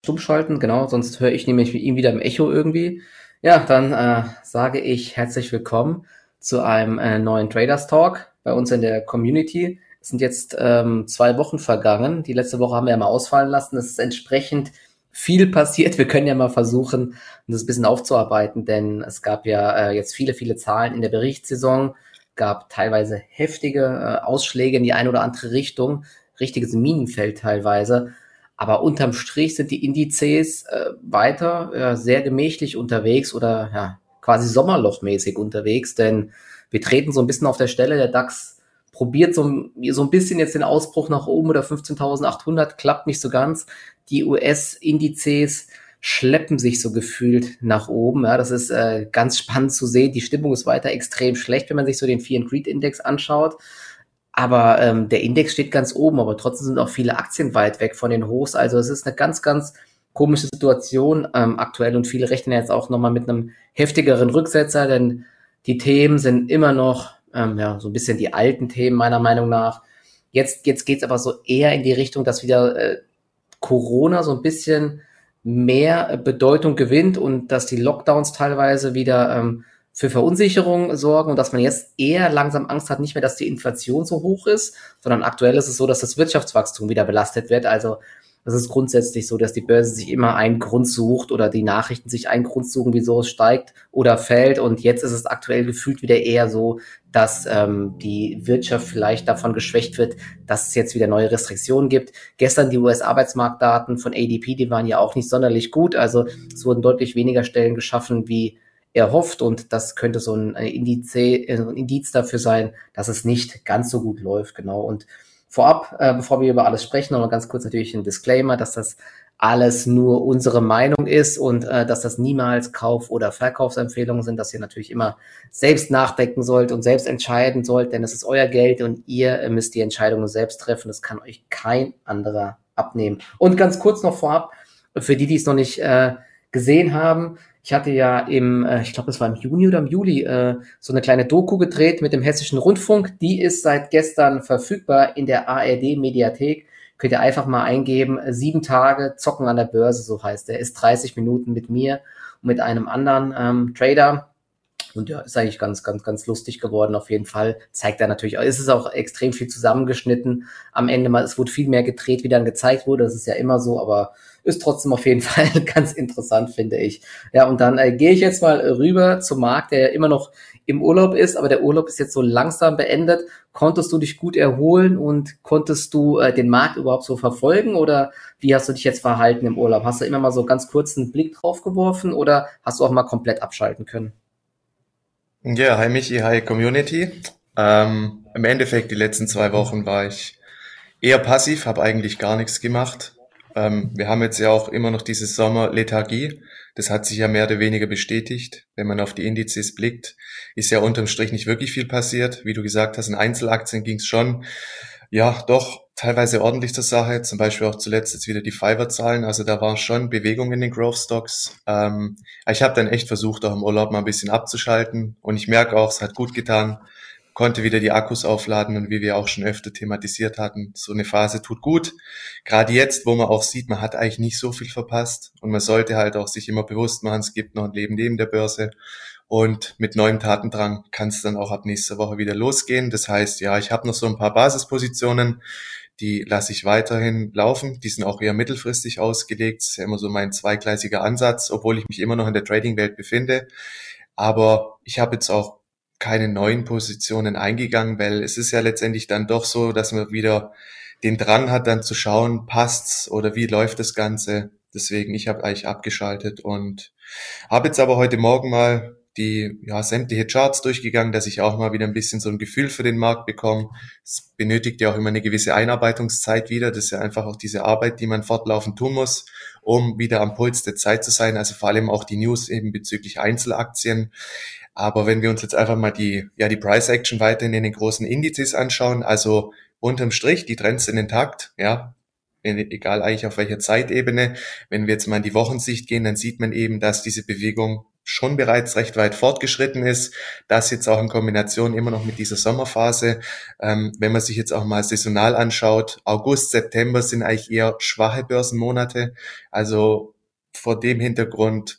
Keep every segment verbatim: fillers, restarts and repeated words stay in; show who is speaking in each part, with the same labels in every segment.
Speaker 1: stumm schalten, genau, sonst höre ich nämlich ihn wieder im Echo irgendwie. Ja, dann äh, sage ich herzlich willkommen zu einem äh, neuen Traders Talk bei uns in der Community. Es sind jetzt ähm, zwei Wochen vergangen. Die letzte Woche haben wir ja mal ausfallen lassen. Es ist entsprechend viel passiert. Wir können ja mal versuchen, das ein bisschen aufzuarbeiten, denn es gab ja äh, jetzt viele, viele Zahlen in der Berichtssaison, gab teilweise heftige äh, Ausschläge in die eine oder andere Richtung, richtiges Minenfeld teilweise. Aber unterm Strich sind die Indizes äh, weiter äh, sehr gemächlich unterwegs oder ja, quasi sommerlochmäßig unterwegs, denn wir treten so ein bisschen auf der Stelle. Der DAX probiert so, so ein bisschen jetzt den Ausbruch nach oben oder fünfzehntausendachthundert, klappt nicht so ganz. Die U S-Indizes schleppen sich so gefühlt nach oben. Ja, das ist äh, ganz spannend zu sehen. Die Stimmung ist weiter extrem schlecht, wenn man sich so den Fear and Greed Index anschaut. Aber ähm, der Index steht ganz oben, aber trotzdem sind auch viele Aktien weit weg von den Hochs. Also es ist eine ganz, ganz komische Situation ähm, aktuell und viele rechnen jetzt auch nochmal mit einem heftigeren Rücksetzer, denn die Themen sind immer noch ähm, ja so ein bisschen die alten Themen meiner Meinung nach. Jetzt, jetzt geht's aber so eher in die Richtung, dass wieder äh, Corona so ein bisschen mehr Bedeutung gewinnt und dass die Lockdowns teilweise wieder ähm, für Verunsicherung sorgen und dass man jetzt eher langsam Angst hat, nicht mehr, dass die Inflation so hoch ist, sondern aktuell ist es so, dass das Wirtschaftswachstum wieder belastet wird. Also das ist grundsätzlich so, dass die Börse sich immer einen Grund sucht oder die Nachrichten sich einen Grund suchen, wieso es steigt oder fällt. Und jetzt ist es aktuell gefühlt wieder eher so, dass ähm, die Wirtschaft vielleicht davon geschwächt wird, dass es jetzt wieder neue Restriktionen gibt. Gestern die U S-Arbeitsmarktdaten von A D P, die waren ja auch nicht sonderlich gut. Also es wurden deutlich weniger Stellen geschaffen wie erhofft und das könnte so ein Indiz, ein Indiz dafür sein, dass es nicht ganz so gut läuft, genau. Und vorab, äh, bevor wir über alles sprechen, noch mal ganz kurz natürlich ein Disclaimer, dass das alles nur unsere Meinung ist und äh, dass das niemals Kauf- oder Verkaufsempfehlungen sind, dass ihr natürlich immer selbst nachdenken sollt und selbst entscheiden sollt, denn es ist euer Geld und ihr äh, müsst die Entscheidungen selbst treffen. Das kann euch kein anderer abnehmen. Und ganz kurz noch vorab, für die, die es noch nicht äh, gesehen haben, ich hatte ja im, äh, ich glaube, es war im Juni oder im Juli, äh, so eine kleine Doku gedreht mit dem Hessischen Rundfunk. Die ist seit gestern verfügbar in der A R D-Mediathek. Könnt ihr einfach mal eingeben, sieben Tage zocken an der Börse, so heißt der. Ist dreißig Minuten mit mir und mit einem anderen ähm, Trader. Und ja, ist eigentlich ganz, ganz, ganz lustig geworden auf jeden Fall. Zeigt er natürlich, ist es auch extrem viel zusammengeschnitten. Am Ende mal, es wurde viel mehr gedreht, wie dann gezeigt wurde. Das ist ja immer so, aber ist trotzdem auf jeden Fall ganz interessant, finde ich. Ja, und dann äh, gehe ich jetzt mal rüber zum Markt, der ja immer noch im Urlaub ist, aber der Urlaub ist jetzt so langsam beendet. Konntest du dich gut erholen und konntest du äh, den Markt überhaupt so verfolgen oder wie hast du dich jetzt verhalten im Urlaub? Hast du immer mal so ganz kurz einen Blick drauf geworfen oder hast du auch mal komplett abschalten können?
Speaker 2: Ja, hi Michi, hi Community. Ähm, im Endeffekt, die letzten zwei Wochen war ich eher passiv, habe eigentlich gar nichts gemacht. Ähm, wir haben jetzt ja auch immer noch diese Sommerlethargie. Das hat sich ja mehr oder weniger bestätigt. Wenn man auf die Indizes blickt, ist ja unterm Strich nicht wirklich viel passiert. Wie du gesagt hast, in Einzelaktien ging es schon, ja, doch teilweise ordentlich zur Sache. Zum Beispiel auch zuletzt jetzt wieder die Fiverr-Zahlen. Also da war schon Bewegung in den Growth Stocks. Ähm, ich habe dann echt versucht, auch im Urlaub mal ein bisschen abzuschalten. Und ich merke auch, es hat gut getan. Konnte wieder die Akkus aufladen und wie wir auch schon öfter thematisiert hatten, so eine Phase tut gut. Gerade jetzt, wo man auch sieht, man hat eigentlich nicht so viel verpasst und man sollte halt auch sich immer bewusst machen, es gibt noch ein Leben neben der Börse und mit neuem Tatendrang kann es dann auch ab nächster Woche wieder losgehen. Das heißt, ja, ich habe noch so ein paar Basispositionen, die lasse ich weiterhin laufen. Die sind auch eher mittelfristig ausgelegt. Das ist ja immer so mein zweigleisiger Ansatz, obwohl ich mich immer noch in der Trading-Welt befinde. Aber ich habe jetzt auch keine neuen Positionen eingegangen, weil es ist ja letztendlich dann doch so, dass man wieder den Drang hat, dann zu schauen, passt's oder wie läuft das Ganze. Deswegen, ich habe eigentlich abgeschaltet und habe jetzt aber heute Morgen mal die ja sämtliche Charts durchgegangen, dass ich auch mal wieder ein bisschen so ein Gefühl für den Markt bekomme. Es benötigt ja auch immer eine gewisse Einarbeitungszeit wieder. Das ist ja einfach auch diese Arbeit, die man fortlaufend tun muss, um wieder am Puls der Zeit zu sein. Also vor allem auch die News eben bezüglich Einzelaktien. Aber wenn wir uns jetzt einfach mal die, ja, die Price Action weiterhin in den großen Indizes anschauen, also unterm Strich, die Trends sind intakt, ja, egal eigentlich auf welcher Zeitebene. Wenn wir jetzt mal in die Wochensicht gehen, dann sieht man eben, dass diese Bewegung schon bereits recht weit fortgeschritten ist. Das jetzt auch in Kombination immer noch mit dieser Sommerphase. Ähm, wenn man sich jetzt auch mal saisonal anschaut, August, September sind eigentlich eher schwache Börsenmonate. Also vor dem Hintergrund,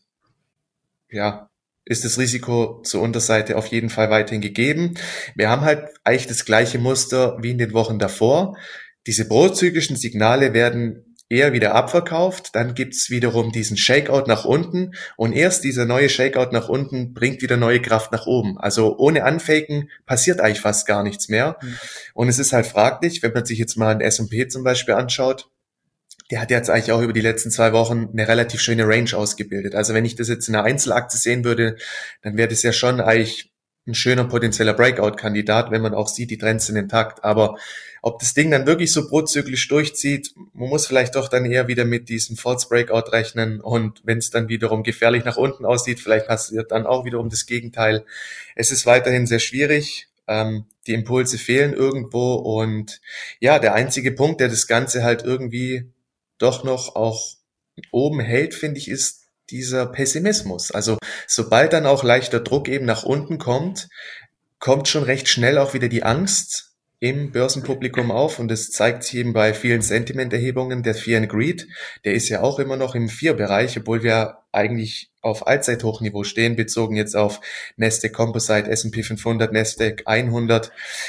Speaker 2: ja, ist das Risiko zur Unterseite auf jeden Fall weiterhin gegeben. Wir haben halt eigentlich das gleiche Muster wie in den Wochen davor. Diese prozyklischen Signale werden eher wieder abverkauft, dann gibt's wiederum diesen Shakeout nach unten und erst dieser neue Shakeout nach unten bringt wieder neue Kraft nach oben. Also ohne Anfaken passiert eigentlich fast gar nichts mehr. Mhm. Und es ist halt fraglich, wenn man sich jetzt mal den S und P zum Beispiel anschaut, der hat jetzt eigentlich auch über die letzten zwei Wochen eine relativ schöne Range ausgebildet. Also wenn ich das jetzt in einer Einzelaktie sehen würde, dann wäre das ja schon eigentlich ein schöner potenzieller Breakout-Kandidat, wenn man auch sieht, die Trends sind intakt. Aber ob das Ding dann wirklich so prozyklisch durchzieht, man muss vielleicht doch dann eher wieder mit diesem False Breakout rechnen. Und wenn es dann wiederum gefährlich nach unten aussieht, vielleicht passiert dann auch wiederum das Gegenteil. Es ist weiterhin sehr schwierig. Ähm, die Impulse fehlen irgendwo. Und ja, der einzige Punkt, der das Ganze halt irgendwie doch noch auch oben hält, finde ich, ist dieser Pessimismus. Also sobald dann auch leichter Druck eben nach unten kommt, kommt schon recht schnell auch wieder die Angst im Börsenpublikum auf und das zeigt sich eben bei vielen Sentimenterhebungen. Der Fear and Greed, der ist ja auch immer noch im vier Bereich, obwohl wir eigentlich auf Allzeithochniveau stehen, bezogen jetzt auf Nasdaq Composite, S und P fünfhundert, Nasdaq hundert.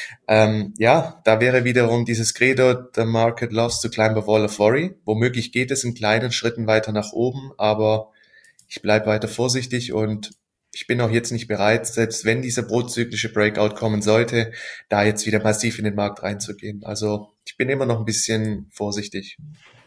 Speaker 2: Ähm, ja, da wäre wiederum dieses Credo, the market loves to climb a wall of worry. Womöglich geht es in kleinen Schritten weiter nach oben, aber ich bleibe weiter vorsichtig und ich bin auch jetzt nicht bereit, selbst wenn dieser prozyklische Breakout kommen sollte, da jetzt wieder massiv in den Markt reinzugehen. Also ich bin immer noch ein bisschen vorsichtig.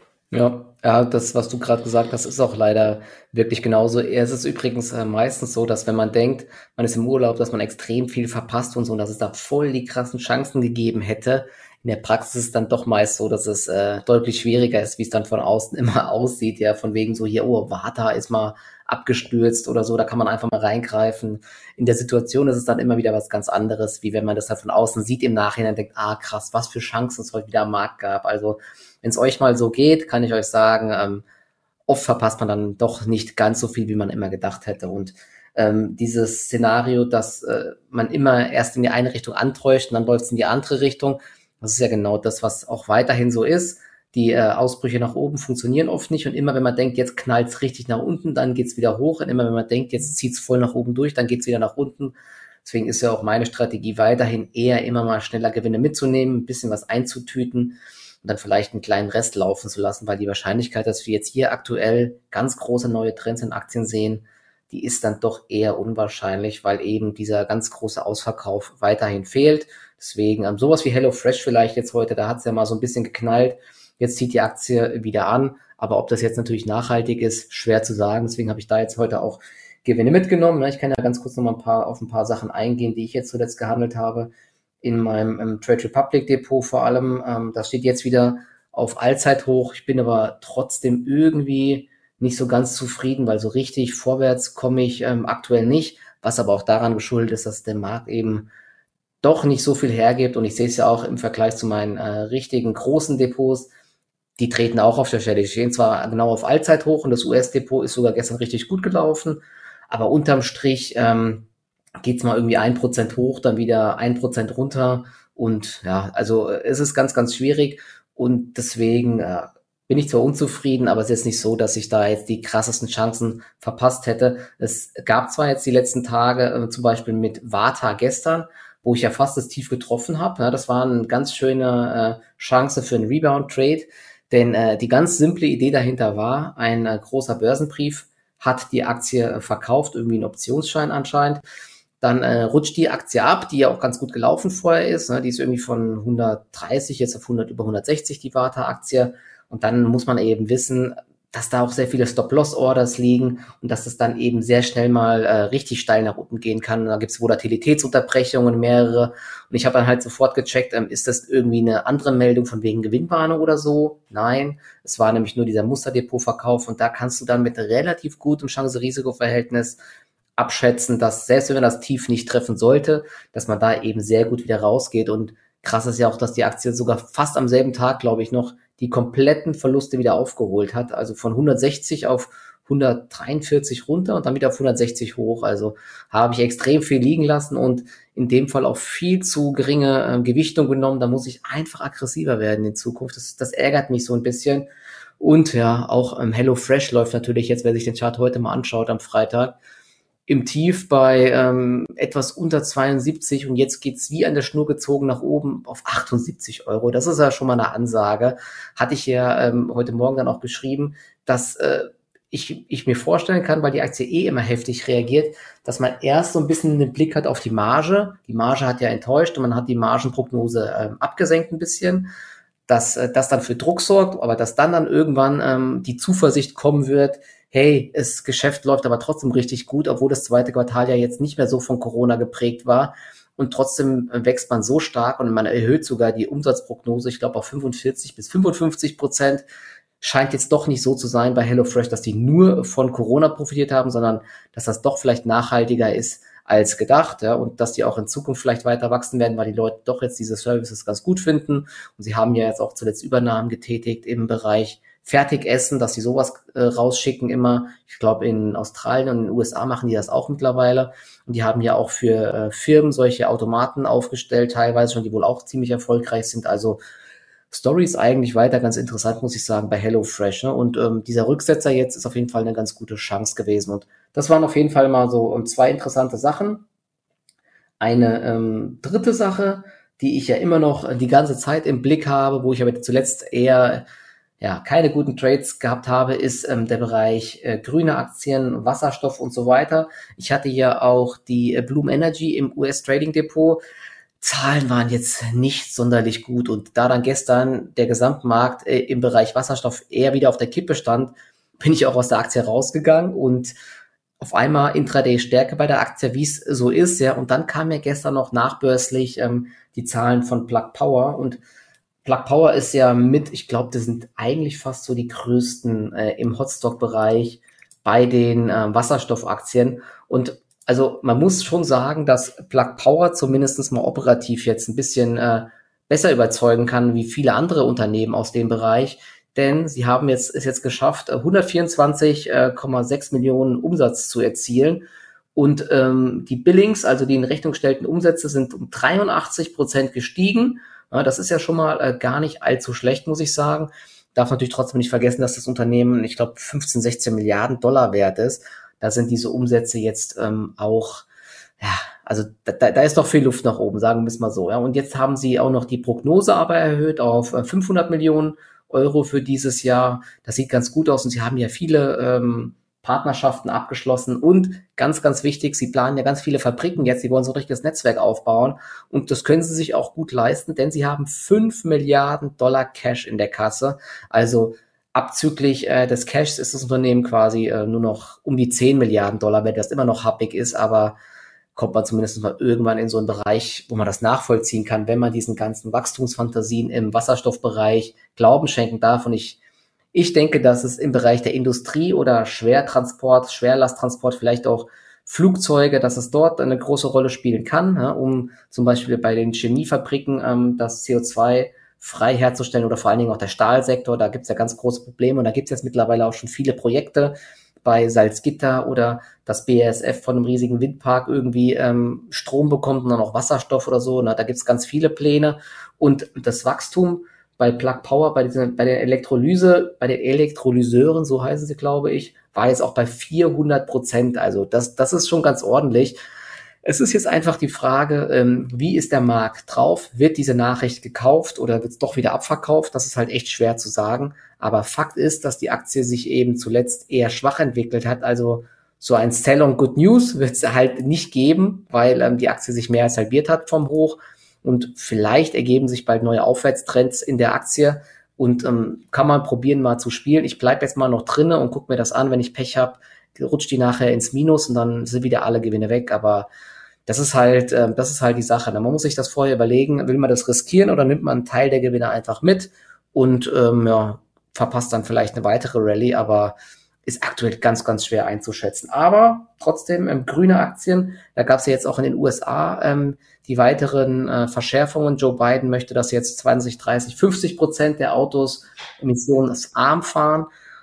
Speaker 1: Ja, ja, das, was du gerade gesagt hast, ist auch leider wirklich genauso. Es ist übrigens äh, meistens so, dass wenn man denkt, man ist im Urlaub, dass man extrem viel verpasst und so, und dass es da voll die krassen Chancen gegeben hätte. In der Praxis ist es dann doch meist so, dass es äh, deutlich schwieriger ist, wie es dann von außen immer aussieht. Ja, von wegen so hier, oh, Vata ist mal abgestürzt oder so, da kann man einfach mal reingreifen. In der Situation ist es dann immer wieder was ganz anderes, wie wenn man das halt von außen sieht im Nachhinein und denkt, ah krass, was für Chancen es heute wieder am Markt gab. Also wenn es euch mal so geht, kann ich euch sagen, ähm, oft verpasst man dann doch nicht ganz so viel, wie man immer gedacht hätte. Und ähm, dieses Szenario, dass äh, man immer erst in die eine Richtung antäuscht und dann läuft es in die andere Richtung, das ist ja genau das, was auch weiterhin so ist. Die äh, Ausbrüche nach oben funktionieren oft nicht und immer wenn man denkt, jetzt knallt es richtig nach unten, dann geht's wieder hoch und immer wenn man denkt, jetzt zieht's voll nach oben durch, dann geht's wieder nach unten. Deswegen ist ja auch meine Strategie weiterhin eher immer mal schneller Gewinne mitzunehmen, ein bisschen was einzutüten und dann vielleicht einen kleinen Rest laufen zu lassen, weil die Wahrscheinlichkeit, dass wir jetzt hier aktuell ganz große neue Trends in Aktien sehen, die ist dann doch eher unwahrscheinlich, weil eben dieser ganz große Ausverkauf weiterhin fehlt. Deswegen ähm, sowas wie HelloFresh vielleicht jetzt heute, da hat's ja mal so ein bisschen geknallt. Jetzt zieht die Aktie wieder an, aber ob das jetzt natürlich nachhaltig ist, schwer zu sagen. Deswegen habe ich da jetzt heute auch Gewinne mitgenommen. Ich kann ja ganz kurz noch mal ein paar, auf ein paar Sachen eingehen, die ich jetzt zuletzt gehandelt habe. In meinem im Trade Republic Depot vor allem. Ähm, das steht jetzt wieder auf Allzeithoch. Ich bin aber trotzdem irgendwie nicht so ganz zufrieden, weil so richtig vorwärts komme ich ähm, aktuell nicht. Was aber auch daran geschuldet ist, dass der Markt eben doch nicht so viel hergibt. Und ich sehe es ja auch im Vergleich zu meinen äh, richtigen großen Depots. Die treten auch auf der Stelle. Die stehen zwar genau auf Allzeithoch und das U S-Depot ist sogar gestern richtig gut gelaufen, aber unterm Strich ähm, geht's mal irgendwie ein Prozent hoch, dann wieder ein Prozent runter und ja, also es ist ganz, ganz schwierig und deswegen äh, bin ich zwar unzufrieden, aber es ist jetzt nicht so, dass ich da jetzt die krassesten Chancen verpasst hätte. Es gab zwar jetzt die letzten Tage, äh, zum Beispiel mit Vata gestern, wo ich ja fast das Tief getroffen habe. Ja, das war eine ganz schöne äh, Chance für einen Rebound-Trade. Denn äh, die ganz simple Idee dahinter war, ein äh, großer Börsenbrief hat die Aktie äh, verkauft, irgendwie ein Optionsschein anscheinend. Dann äh, rutscht die Aktie ab, die ja auch ganz gut gelaufen vorher ist. Ne? Die ist irgendwie von hundertdreißig jetzt auf hundert, über hundertsechzig, die Vata-Aktie. Und dann muss man eben wissen, dass da auch sehr viele Stop-Loss-Orders liegen und dass es dann eben sehr schnell mal äh, richtig steil nach unten gehen kann. Da gibt es Volatilitätsunterbrechungen, mehrere. Und ich habe dann halt sofort gecheckt, ähm, ist das irgendwie eine andere Meldung von wegen Gewinnwarnung oder so? Nein, es war nämlich nur dieser Musterdepot-Verkauf und da kannst du dann mit relativ gutem Chance-Risiko-Verhältnis abschätzen, dass selbst wenn man das Tief nicht treffen sollte, dass man da eben sehr gut wieder rausgeht. Und krass ist ja auch, dass die Aktie sogar fast am selben Tag, glaube ich, noch die kompletten Verluste wieder aufgeholt hat. Also von hundertsechzig auf hundertdreiundvierzig runter und dann wieder auf hundertsechzig hoch. Also habe ich extrem viel liegen lassen und in dem Fall auch viel zu geringe äh, Gewichtung genommen. Da muss ich einfach aggressiver werden in Zukunft. Das, das ärgert mich so ein bisschen. Und ja, auch ähm, HelloFresh läuft natürlich jetzt, wer sich den Chart heute mal anschaut am Freitag, im Tief bei ähm, etwas unter zweiundsiebzig und jetzt geht's wie an der Schnur gezogen nach oben auf achtundsiebzig Euro. Das ist ja schon mal eine Ansage. Hatte ich ja ähm, heute Morgen dann auch geschrieben, dass äh, ich, ich mir vorstellen kann, weil die Aktie eh immer heftig reagiert, dass man erst so ein bisschen den Blick hat auf die Marge. Die Marge hat ja enttäuscht und man hat die Margenprognose ähm, abgesenkt ein bisschen, dass äh, das dann für Druck sorgt, aber dass dann dann irgendwann ähm, die Zuversicht kommen wird, hey, das Geschäft läuft aber trotzdem richtig gut, obwohl das zweite Quartal ja jetzt nicht mehr so von Corona geprägt war. Und trotzdem wächst man so stark und man erhöht sogar die Umsatzprognose, ich glaube auf fünfundvierzig bis fünfundfünfzig Prozent. Scheint jetzt doch nicht so zu sein bei HelloFresh, dass die nur von Corona profitiert haben, sondern dass das doch vielleicht nachhaltiger ist als gedacht, ja, und dass die auch in Zukunft vielleicht weiter wachsen werden, weil die Leute doch jetzt diese Services ganz gut finden. Und sie haben ja jetzt auch zuletzt Übernahmen getätigt im Bereich Fertigessen, dass sie sowas äh, rausschicken immer. Ich glaube, in Australien und in den U S A machen die das auch mittlerweile. Und die haben ja auch für äh, Firmen solche Automaten aufgestellt, teilweise schon, die wohl auch ziemlich erfolgreich sind. Also Story ist eigentlich weiter ganz interessant, muss ich sagen, bei HelloFresh. Ne? Und ähm, dieser Rücksetzer jetzt ist auf jeden Fall eine ganz gute Chance gewesen. Und das waren auf jeden Fall mal so um, zwei interessante Sachen. Eine ähm, dritte Sache, die ich ja immer noch die ganze Zeit im Blick habe, wo ich aber zuletzt eher ja keine guten Trades gehabt habe, ist ähm, der Bereich äh, grüne Aktien, Wasserstoff und so weiter. Ich hatte ja auch die äh, Bloom Energy im U S Trading Depot. Zahlen waren jetzt nicht sonderlich gut und da dann gestern der Gesamtmarkt äh, im Bereich Wasserstoff eher wieder auf der Kippe stand, bin ich auch aus der Aktie rausgegangen und auf einmal Intraday-Stärke bei der Aktie, wie es so ist, ja. Und dann kam ja gestern noch nachbörslich ähm, die Zahlen von Plug Power und Plug Power ist ja mit, ich glaube, das sind eigentlich fast so die größten äh, im Hotstock-Bereich bei den äh, Wasserstoffaktien und also man muss schon sagen, dass Plug Power zumindest mal operativ jetzt ein bisschen äh, besser überzeugen kann wie viele andere Unternehmen aus dem Bereich, denn sie haben jetzt es jetzt geschafft, hundertvierundzwanzig Komma sechs Millionen Umsatz zu erzielen und ähm, die Billings, also die in Rechnung gestellten Umsätze, sind um dreiundachtzig Prozent gestiegen. Ja, das ist ja schon mal äh, gar nicht allzu schlecht, muss ich sagen. Darf natürlich trotzdem nicht vergessen, dass das Unternehmen, ich glaube, fünfzehn, sechzehn Milliarden Dollar wert ist. Da sind diese Umsätze jetzt ähm, auch, ja, also da, da ist doch viel Luft nach oben, sagen wir es mal so. Ja. Und jetzt haben sie auch noch die Prognose aber erhöht auf äh, fünfhundert Millionen Euro für dieses Jahr. Das sieht ganz gut aus und sie haben ja viele ähm, Partnerschaften abgeschlossen und ganz, ganz wichtig, sie planen ja ganz viele Fabriken jetzt, sie wollen so ein richtiges Netzwerk aufbauen und das können sie sich auch gut leisten, denn sie haben fünf Milliarden Dollar Cash in der Kasse, also abzüglich äh, des Cashs ist das Unternehmen quasi äh, nur noch um die zehn Milliarden Dollar, wenn das immer noch happig ist, aber kommt man zumindest mal irgendwann in so einen Bereich, wo man das nachvollziehen kann, wenn man diesen ganzen Wachstumsfantasien im Wasserstoffbereich Glauben schenken darf. Und ich, ich denke, dass es im Bereich der Industrie oder Schwertransport, Schwerlasttransport, vielleicht auch Flugzeuge, dass es dort eine große Rolle spielen kann, ja, um zum Beispiel bei den Chemiefabriken ähm, das C O zwei frei herzustellen oder vor allen Dingen auch der Stahlsektor, da gibt's ja ganz große Probleme und da gibt's jetzt mittlerweile auch schon viele Projekte bei Salzgitter oder das B A S F von einem riesigen Windpark irgendwie ähm, Strom bekommt und dann auch Wasserstoff oder so, na, da gibt's ganz viele Pläne und das Wachstum bei Plug Power, bei, diesen, bei der Elektrolyse, bei den Elektrolyseuren, so heißen sie, glaube ich, war jetzt auch bei vierhundert Prozent, also das, das ist schon ganz ordentlich. Es ist jetzt einfach die Frage, ähm, wie ist der Markt drauf? Wird diese Nachricht gekauft oder wird es doch wieder abverkauft? Das ist halt echt schwer zu sagen. Aber Fakt ist, dass die Aktie sich eben zuletzt eher schwach entwickelt hat. Also so ein Sell on Good News wird es halt nicht geben, weil ähm, die Aktie sich mehr als halbiert hat vom Hoch. Und vielleicht ergeben sich bald neue Aufwärtstrends in der Aktie. Und ähm, kann man probieren, mal zu spielen. Ich bleibe jetzt mal noch drinne und gucke mir das an. Wenn ich Pech habe, rutscht die nachher ins Minus und dann sind wieder alle Gewinne weg. Aber das ist halt, äh, das ist halt die Sache. Man muss sich das vorher überlegen, will man das riskieren oder nimmt man einen Teil der Gewinne einfach mit und ähm, ja, verpasst dann vielleicht eine weitere Rallye, aber ist aktuell ganz, ganz schwer einzuschätzen. Aber trotzdem ähm, grüne Aktien, da gab es ja jetzt auch in den U S A ähm, die weiteren äh, Verschärfungen. Joe Biden möchte, dass jetzt zwanzig, dreißig, fünfzig Prozent der Autos emissionsarm fahren.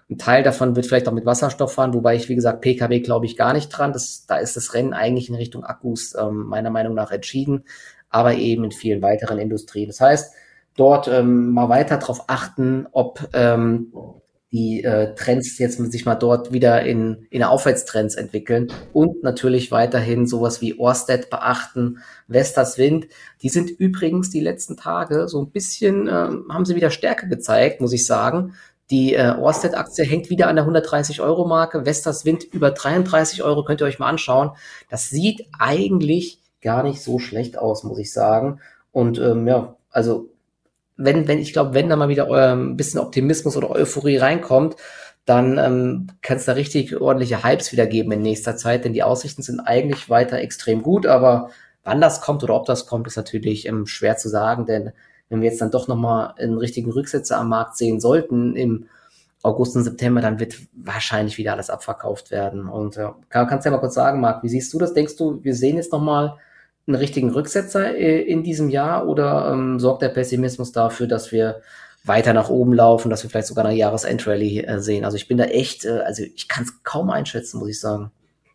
Speaker 1: Ein Teil davon wird vielleicht auch mit Wasserstoff fahren, wobei ich, wie gesagt, P K W glaube ich gar nicht dran. Das, da ist das Rennen eigentlich in Richtung Akkus ähm, meiner Meinung nach entschieden, aber eben in vielen weiteren Industrien. Das heißt, dort ähm, mal weiter darauf achten, ob ähm, die äh, Trends jetzt sich mal dort wieder in, in Aufwärtstrends entwickeln und natürlich weiterhin sowas wie Ørsted beachten, Vestas Wind. Die sind übrigens die letzten Tage so ein bisschen, ähm, haben sie wieder Stärke gezeigt, muss ich sagen. Die äh, Ørsted-Aktie hängt wieder an der hundertdreißig-Euro-Marke. Vestas Wind über dreiunddreißig Euro, könnt ihr euch mal anschauen. Das sieht eigentlich gar nicht so schlecht aus, muss ich sagen. Und ähm, ja, also wenn, wenn, ich glaube, wenn da mal wieder euer ein bisschen Optimismus oder Euphorie reinkommt, dann ähm, kann es da richtig ordentliche Hypes wieder geben in nächster Zeit, denn die Aussichten sind eigentlich weiter extrem gut, aber wann das kommt oder ob das kommt, ist natürlich ähm, schwer zu sagen, denn wenn wir jetzt dann doch nochmal einen richtigen Rücksetzer am Markt sehen sollten im August und September, dann wird wahrscheinlich wieder alles abverkauft werden. Und äh, kann, kannst du ja mal kurz sagen, Marc, wie siehst du das? Denkst du, wir sehen jetzt nochmal einen richtigen Rücksetzer äh, in diesem Jahr oder ähm, sorgt der Pessimismus dafür, dass wir weiter nach oben laufen, dass wir vielleicht sogar eine Jahresendrallye äh, sehen? Also ich bin da echt, äh, also ich kann es kaum einschätzen, muss ich sagen.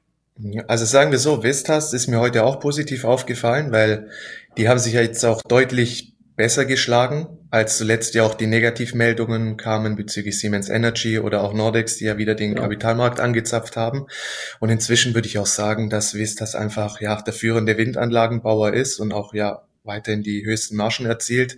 Speaker 2: Ja, also sagen wir so, Vestas ist mir heute auch positiv aufgefallen, weil die haben sich ja jetzt auch deutlich besser geschlagen, als zuletzt ja auch die Negativmeldungen kamen bezüglich Siemens Energy oder auch Nordex, die ja wieder den
Speaker 1: Ja.
Speaker 2: Kapitalmarkt angezapft haben. Und inzwischen würde ich auch sagen, dass Vestas einfach ja der führende Windanlagenbauer ist und auch ja weiterhin die höchsten Margen erzielt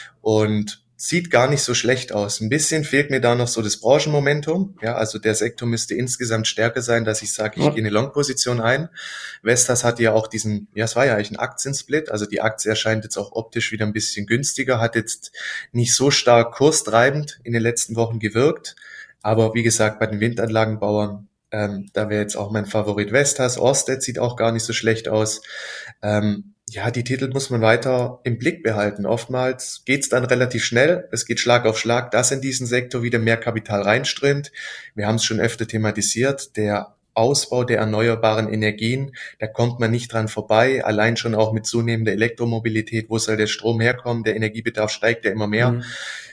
Speaker 2: und sieht gar nicht so schlecht aus. Ein bisschen fehlt mir da noch so das Branchenmomentum. Ja, also der Sektor müsste insgesamt stärker sein, dass ich sage, ich
Speaker 1: Ja.
Speaker 2: gehe eine Long-Position ein. Vestas hatte ja auch diesen, ja, es war ja eigentlich ein Aktiensplit. Also die Aktie erscheint jetzt auch optisch wieder ein bisschen günstiger, hat jetzt nicht so stark kurstreibend in den letzten Wochen gewirkt. Aber wie gesagt, bei den Windanlagenbauern, ähm, da wäre jetzt auch mein Favorit Vestas. Ørsted sieht auch gar nicht so schlecht aus. Ähm, ja, die Titel muss man weiter im Blick behalten. Oftmals geht's dann relativ schnell. Es geht Schlag auf Schlag, dass in diesen Sektor wieder mehr Kapital reinströmt. Wir haben es schon öfter thematisiert. Der Ausbau der erneuerbaren Energien, da kommt man nicht dran vorbei. Allein schon auch mit zunehmender Elektromobilität. Wo soll der Strom herkommen? Der Energiebedarf steigt ja immer mehr.
Speaker 1: Mhm.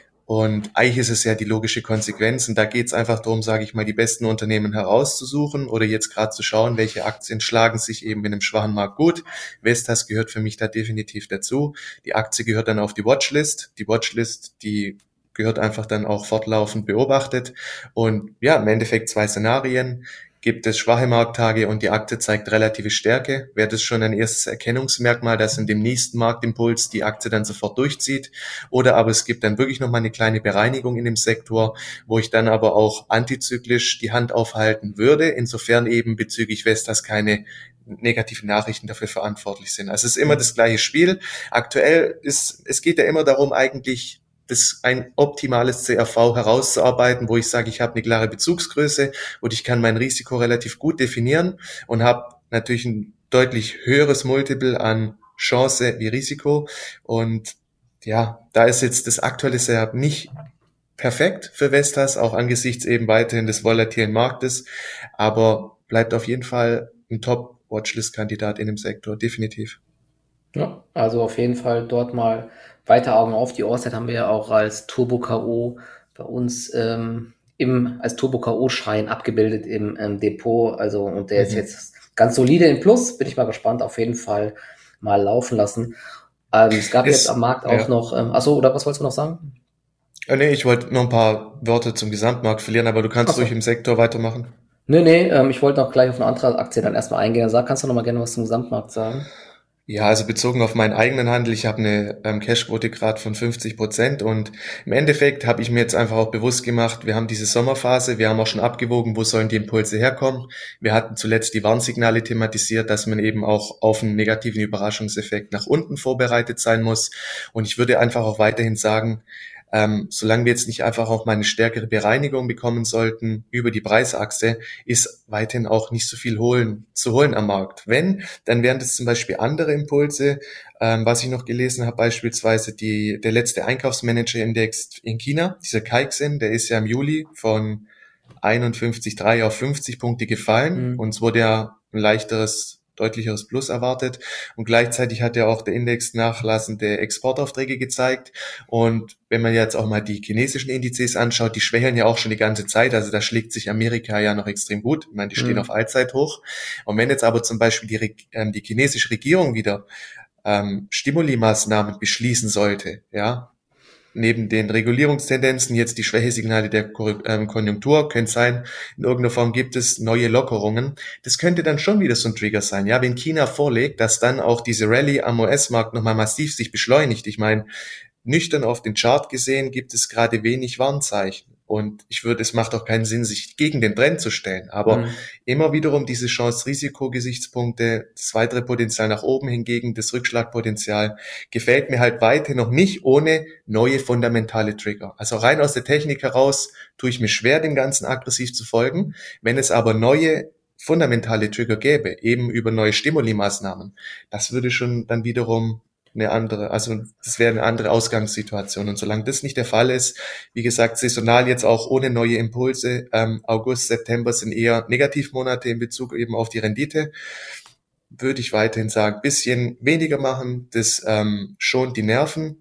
Speaker 2: Und eigentlich ist es ja die logische Konsequenz. Und da geht es einfach darum, sage ich mal, die besten Unternehmen herauszusuchen oder jetzt gerade zu schauen, welche Aktien schlagen sich eben in einem schwachen Markt gut. Vestas gehört für mich da definitiv dazu. Die Aktie gehört dann auf die Watchlist. Die Watchlist, die gehört einfach dann auch fortlaufend beobachtet. Und ja, im Endeffekt zwei Szenarien. Gibt es schwache Markttage und die Aktie zeigt relative Stärke, wäre das schon ein erstes Erkennungsmerkmal, dass in dem nächsten Marktimpuls die Aktie dann sofort durchzieht. Oder aber es gibt dann wirklich nochmal eine kleine Bereinigung in dem Sektor, wo ich dann aber auch antizyklisch die Hand aufhalten würde, insofern eben bezüglich Vestas keine negativen Nachrichten dafür verantwortlich sind. Also es ist immer das gleiche Spiel. Aktuell ist, es geht ja immer darum, eigentlich das ein optimales C R V herauszuarbeiten, wo ich sage, ich habe eine klare Bezugsgröße und ich kann mein Risiko relativ gut definieren und habe natürlich ein deutlich höheres Multiple an Chance wie Risiko. Und ja, da ist jetzt das aktuelle Setup nicht perfekt für Vestas, auch angesichts eben weiterhin des volatilen Marktes, aber bleibt auf jeden Fall ein Top-Watchlist-Kandidat in dem Sektor, definitiv.
Speaker 1: Ja, also auf jeden Fall dort mal weiter Augen auf. Die Ørsted haben wir ja auch als Turbo-K O bei uns ähm, im, als Turbo-K O-Schein abgebildet im ähm, Depot. Also, und der ist
Speaker 2: Mhm.
Speaker 1: jetzt ganz solide im Plus. Bin ich mal gespannt. Auf jeden Fall mal laufen lassen. Ähm, es gab jetzt am
Speaker 2: Ist,
Speaker 1: Markt auch
Speaker 2: ja.
Speaker 1: noch, ähm, achso, oder was wolltest du noch sagen?
Speaker 2: Äh, nee, ich wollte noch ein paar Worte zum Gesamtmarkt verlieren, aber du kannst ruhig
Speaker 1: Achso.
Speaker 2: im Sektor weitermachen.
Speaker 1: Nee, nee, ähm, ich wollte noch gleich auf eine andere Aktie dann erstmal eingehen. Sag, kannst du noch mal gerne was zum Gesamtmarkt sagen?
Speaker 2: Ja, also bezogen auf meinen eigenen Handel, ich habe eine ähm, Cashquote gerade von fünfzig Prozent und im Endeffekt habe ich mir jetzt einfach auch bewusst gemacht, wir haben diese Sommerphase, wir haben auch schon abgewogen, wo sollen die Impulse herkommen. Wir hatten zuletzt die Warnsignale thematisiert, dass man eben auch auf einen negativen Überraschungseffekt nach unten vorbereitet sein muss und ich würde einfach auch weiterhin sagen, Ähm, solange wir jetzt nicht einfach auch mal eine stärkere Bereinigung bekommen sollten über die Preisachse, ist weiterhin auch nicht so viel holen, zu holen am Markt. Wenn, dann wären das zum Beispiel andere Impulse. Ähm, was ich noch gelesen habe, beispielsweise die, der letzte Einkaufsmanager-Index in China, dieser Caixin, der ist ja im Juli von einundfünfzig Komma drei auf fünfzig Punkte gefallen
Speaker 1: Hm.
Speaker 2: und es wurde ja ein leichteres deutlicheres Plus erwartet. Und gleichzeitig hat ja auch der Index nachlassende Exportaufträge gezeigt. Und wenn man jetzt auch mal die chinesischen Indizes anschaut, die schwächeln ja auch schon die ganze Zeit. Also da schlägt sich Amerika ja noch extrem gut. Ich meine, die stehen mhm. auf Allzeithoch. Und wenn jetzt aber zum Beispiel die, ähm, die chinesische Regierung wieder ähm, Stimulimaßnahmen beschließen sollte, ja, neben den Regulierungstendenzen jetzt die Schwächesignale der Konjunktur, könnte sein, in irgendeiner Form gibt es neue Lockerungen. Das könnte dann schon wieder so ein Trigger sein. Ja, wenn China vorlegt, dass dann auch diese Rallye am U S-Markt nochmal massiv sich beschleunigt. Ich meine, nüchtern auf den Chart gesehen gibt es gerade wenig Warnzeichen. Und ich würde, es macht auch keinen Sinn, sich gegen den Trend zu stellen. Aber mhm. immer wiederum diese Chance-Risiko-Gesichtspunkte, das weitere Potenzial nach oben hingegen, das Rückschlagpotenzial, gefällt mir halt weiter noch nicht ohne neue fundamentale Trigger. Also rein aus der Technik heraus tue ich mir schwer, dem Ganzen aggressiv zu folgen. Wenn es aber neue fundamentale Trigger gäbe, eben über neue Stimulimaßnahmen, das würde schon dann wiederum eine andere, also das wäre eine andere Ausgangssituation. Und solange das nicht der Fall ist, wie gesagt, saisonal jetzt auch ohne neue Impulse, ähm, August, September sind eher Negativmonate in Bezug eben auf die Rendite, würde ich weiterhin sagen, bisschen weniger machen, das ähm, schont die Nerven.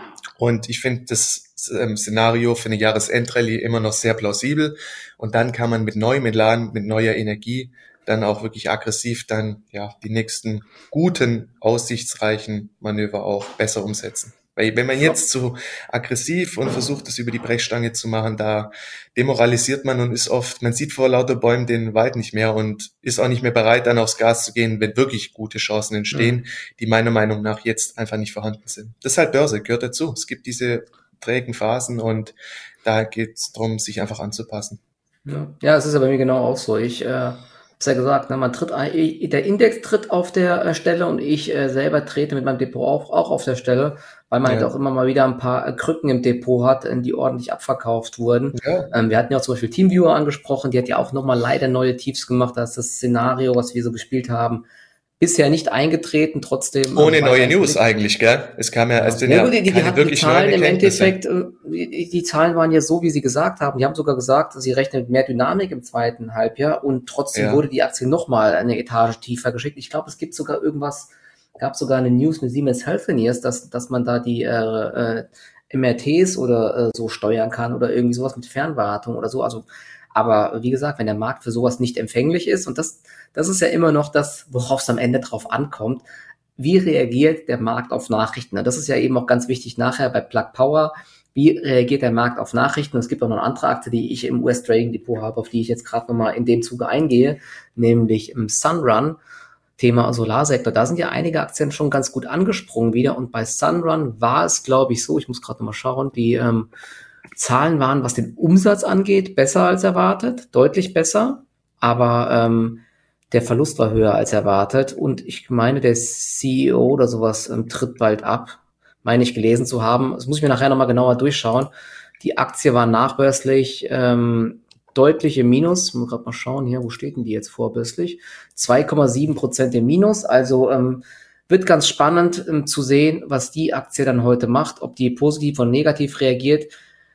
Speaker 2: Und ich finde das ähm, Szenario für eine Jahresendrallye immer noch sehr plausibel. Und dann kann man mit neuem Elan, mit neuer Energie dann auch wirklich aggressiv dann ja die nächsten guten, aussichtsreichen Manöver auch besser umsetzen. Weil wenn man jetzt so aggressiv und versucht, das über die Brechstange zu machen, da demoralisiert man und ist oft, man sieht vor lauter Bäumen den Wald nicht mehr und ist auch nicht mehr bereit, dann aufs Gas zu gehen, wenn wirklich gute Chancen entstehen, mhm. die meiner Meinung nach jetzt einfach nicht vorhanden sind. Das ist halt Börse, gehört dazu. Es gibt diese trägen Phasen und da geht es darum, sich einfach anzupassen.
Speaker 1: Ja, ja, es ist ja bei mir genau auch so. Ich äh hab's ja gesagt, ne, man tritt ein, der Index tritt auf der äh, Stelle und ich äh, selber trete mit meinem Depot auch, auch auf der Stelle, weil man ja. halt auch immer mal wieder ein paar äh, Krücken im Depot hat, äh, die ordentlich abverkauft wurden. Ja. Ähm, wir hatten ja auch zum Beispiel TeamViewer angesprochen, die hat ja auch nochmal leider neue Tiefs gemacht, da ist das Szenario, was wir so gespielt haben, bisher nicht eingetreten, trotzdem.
Speaker 2: Ohne neue News eigentlich, gell? Es kam ja, es sind ja,
Speaker 1: ja, die, die, keine die wirklich Zahlen im Endeffekt, die, die Zahlen waren ja so, wie sie gesagt haben. Die haben sogar gesagt, sie rechnen mit mehr Dynamik im zweiten Halbjahr und trotzdem ja. wurde die Aktie nochmal eine Etage tiefer geschickt. Ich glaube, es gibt sogar irgendwas, gab sogar eine News mit Siemens Healthineers, dass, dass man da die, äh, M R Ts oder äh, so steuern kann oder irgendwie sowas mit Fernwartung oder so. Also, aber wie gesagt, wenn der Markt für sowas nicht empfänglich ist, und das, das ist ja immer noch das, worauf es am Ende drauf ankommt, wie reagiert der Markt auf Nachrichten? Das ist ja eben auch ganz wichtig nachher bei Plug Power. Wie reagiert der Markt auf Nachrichten? Und es gibt auch noch eine andere Aktie, die ich im U S-Trading-Depot habe, auf die ich jetzt gerade nochmal in dem Zuge eingehe, nämlich im Sunrun, Thema Solarsektor. Da sind ja einige Aktien schon ganz gut angesprungen wieder. Und bei Sunrun war es, glaube ich, so, ich muss gerade nochmal schauen, die ähm, Zahlen waren, was den Umsatz angeht, besser als erwartet, deutlich besser. Aber ähm, der Verlust war höher als erwartet. Und ich meine, der C E O oder sowas ähm, tritt bald ab, meine ich gelesen zu haben. Das muss ich mir nachher nochmal genauer durchschauen. Die Aktie war nachbörslich ähm, deutlich im Minus. Ich muss gerade mal schauen hier, wo steht denn die jetzt vorbörslich? zwei Komma sieben Prozent im Minus. Also ähm, wird ganz spannend ähm, zu sehen, was die Aktie dann heute macht. Ob die positiv und negativ reagiert.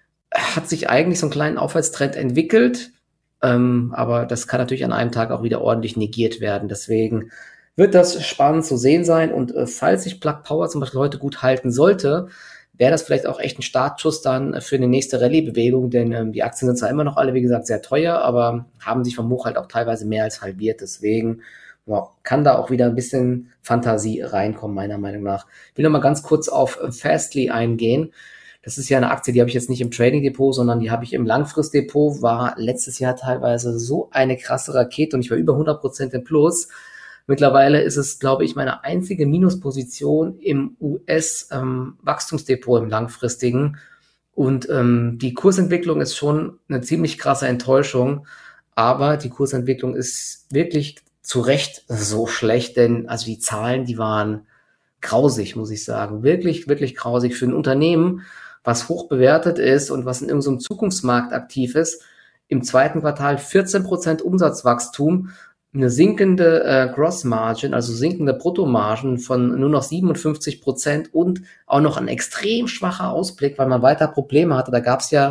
Speaker 1: Hat sich eigentlich so einen kleinen Aufwärtstrend entwickelt. Ähm, aber das kann natürlich an einem Tag auch wieder ordentlich negiert werden. Deswegen wird das spannend zu sehen sein. Und äh, falls sich Plug Power zum Beispiel heute gut halten sollte, wäre das vielleicht auch echt ein Startschuss dann für eine nächste Rallye-Bewegung, denn ähm, die Aktien sind zwar immer noch alle, wie gesagt, sehr teuer, aber haben sich vom Hoch halt auch teilweise mehr als halbiert. Deswegen ja, kann da auch wieder ein bisschen Fantasie reinkommen, meiner Meinung nach. Ich will noch mal ganz kurz auf äh, Fastly eingehen. Das ist ja eine Aktie, die habe ich jetzt nicht im Trading-Depot, sondern die habe ich im Langfrist-Depot, war letztes Jahr teilweise so eine krasse Rakete und ich war über hundert Prozent im Plus. Mittlerweile ist es, glaube ich, meine einzige Minusposition im U S-Wachstumsdepot ähm, im langfristigen. Und ähm, die Kursentwicklung ist schon eine ziemlich krasse Enttäuschung. Aber die Kursentwicklung ist wirklich zu Recht so schlecht, denn also die Zahlen, die waren grausig, muss ich sagen. Wirklich, wirklich grausig für ein Unternehmen, was hoch bewertet ist und was in irgendeinem Zukunftsmarkt aktiv ist. Im zweiten Quartal vierzehn Prozent Umsatzwachstum, eine sinkende äh, Gross Margin, also sinkende Bruttomargen von nur noch siebenundfünfzig Prozent und auch noch ein extrem schwacher Ausblick, weil man weiter Probleme hatte. Da gab es ja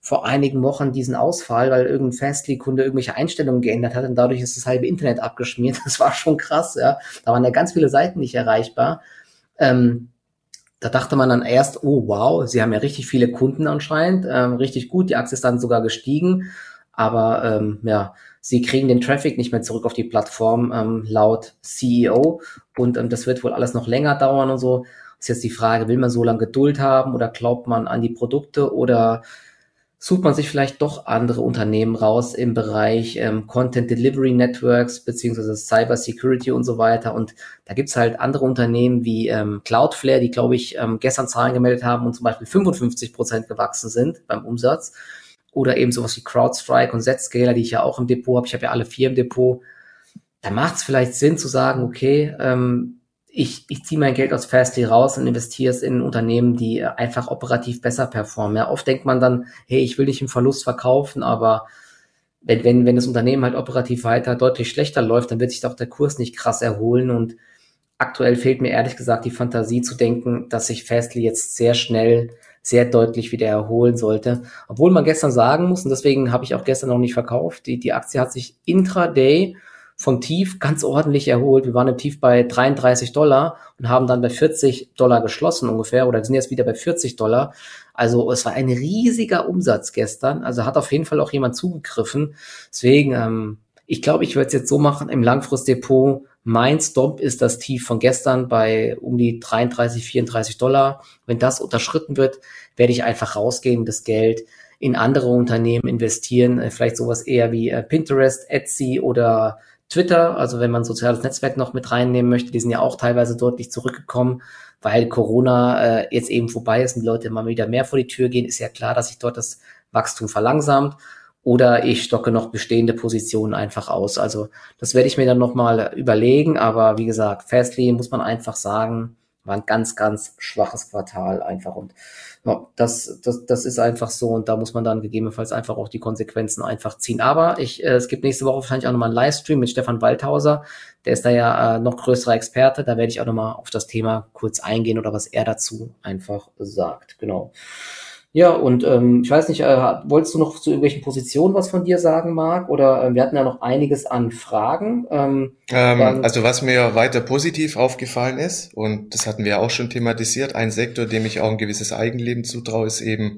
Speaker 1: vor einigen Wochen diesen Ausfall, weil irgendein Fastly-Kunde irgendwelche Einstellungen geändert hat und dadurch ist das halbe Internet abgeschmiert. Das war schon krass, ja. Da waren ja ganz viele Seiten nicht erreichbar. Ähm, Da dachte man dann erst, oh wow, sie haben ja richtig viele Kunden anscheinend, ähm, richtig gut, die Aktie ist dann sogar gestiegen, aber ähm, ja, sie kriegen den Traffic nicht mehr zurück auf die Plattform, ähm, laut C E O und ähm, das wird wohl alles noch länger dauern und so. Ist jetzt die Frage, will man so lange Geduld haben oder glaubt man an die Produkte oder sucht man sich vielleicht doch andere Unternehmen raus im Bereich ähm, Content Delivery Networks beziehungsweise Cyber Security und so weiter. Und da gibt's halt andere Unternehmen wie ähm, Cloudflare, die, glaube ich, ähm, gestern Zahlen gemeldet haben und zum Beispiel fünfundfünfzig Prozent gewachsen sind beim Umsatz. Oder eben sowas wie CrowdStrike und Zscaler, die ich ja auch im Depot habe. Ich habe ja alle vier im Depot. Da macht es vielleicht Sinn zu sagen, okay, ähm, ich, ich ziehe mein Geld aus Fastly raus und investiere es in Unternehmen, die einfach operativ besser performen. Ja, oft denkt man dann, hey, ich will nicht im Verlust verkaufen, aber wenn, wenn, wenn das Unternehmen halt operativ weiter deutlich schlechter läuft, dann wird sich doch der Kurs nicht krass erholen und aktuell fehlt mir ehrlich gesagt die Fantasie zu denken, dass sich Fastly jetzt sehr schnell, sehr deutlich wieder erholen sollte. Obwohl man gestern sagen muss, und deswegen habe ich auch gestern noch nicht verkauft, die, die Aktie hat sich intraday vom Tief ganz ordentlich erholt. Wir waren im Tief bei dreiunddreißig Dollar und haben dann bei vierzig Dollar geschlossen ungefähr oder sind jetzt wieder bei vierzig Dollar. Also es war ein riesiger Umsatz gestern. Also hat auf jeden Fall auch jemand zugegriffen. Deswegen, ähm, ich glaube, ich würde es jetzt so machen im Langfristdepot. Mein Stop ist das Tief von gestern bei um die dreiunddreißig, vierunddreißig Dollar. Wenn das unterschritten wird, werde ich einfach rausgehen, das Geld in andere Unternehmen investieren. Vielleicht sowas eher wie Pinterest, Etsy oder Twitter, also wenn man ein soziales Netzwerk noch mit reinnehmen möchte, die sind ja auch teilweise deutlich zurückgekommen, weil Corona äh, jetzt eben vorbei ist und die Leute immer wieder mehr vor die Tür gehen, ist ja klar, dass sich dort das Wachstum verlangsamt. Oder ich stocke noch bestehende Positionen einfach aus. Also das werde ich mir dann nochmal überlegen, aber wie gesagt, Fastly muss man einfach sagen, war ein ganz, ganz schwaches Quartal einfach und ja, das, das, das ist einfach so und da muss man dann gegebenenfalls einfach auch die Konsequenzen einfach ziehen. Aber ich, äh, es gibt nächste Woche wahrscheinlich auch nochmal einen Livestream mit Stefan Waldhauser, der ist da ja äh, noch größerer Experte, da werde ich auch nochmal auf das Thema kurz eingehen oder was er dazu einfach sagt, genau. Ja, und ähm, ich weiß nicht, äh, wolltest du noch zu irgendwelchen Positionen was von dir sagen, Marc? Oder äh, wir hatten ja noch einiges an Fragen. Ähm,
Speaker 2: Ähm, also was mir weiter positiv aufgefallen ist, und das hatten wir auch schon thematisiert, ein Sektor, dem ich auch ein gewisses Eigenleben zutraue, ist eben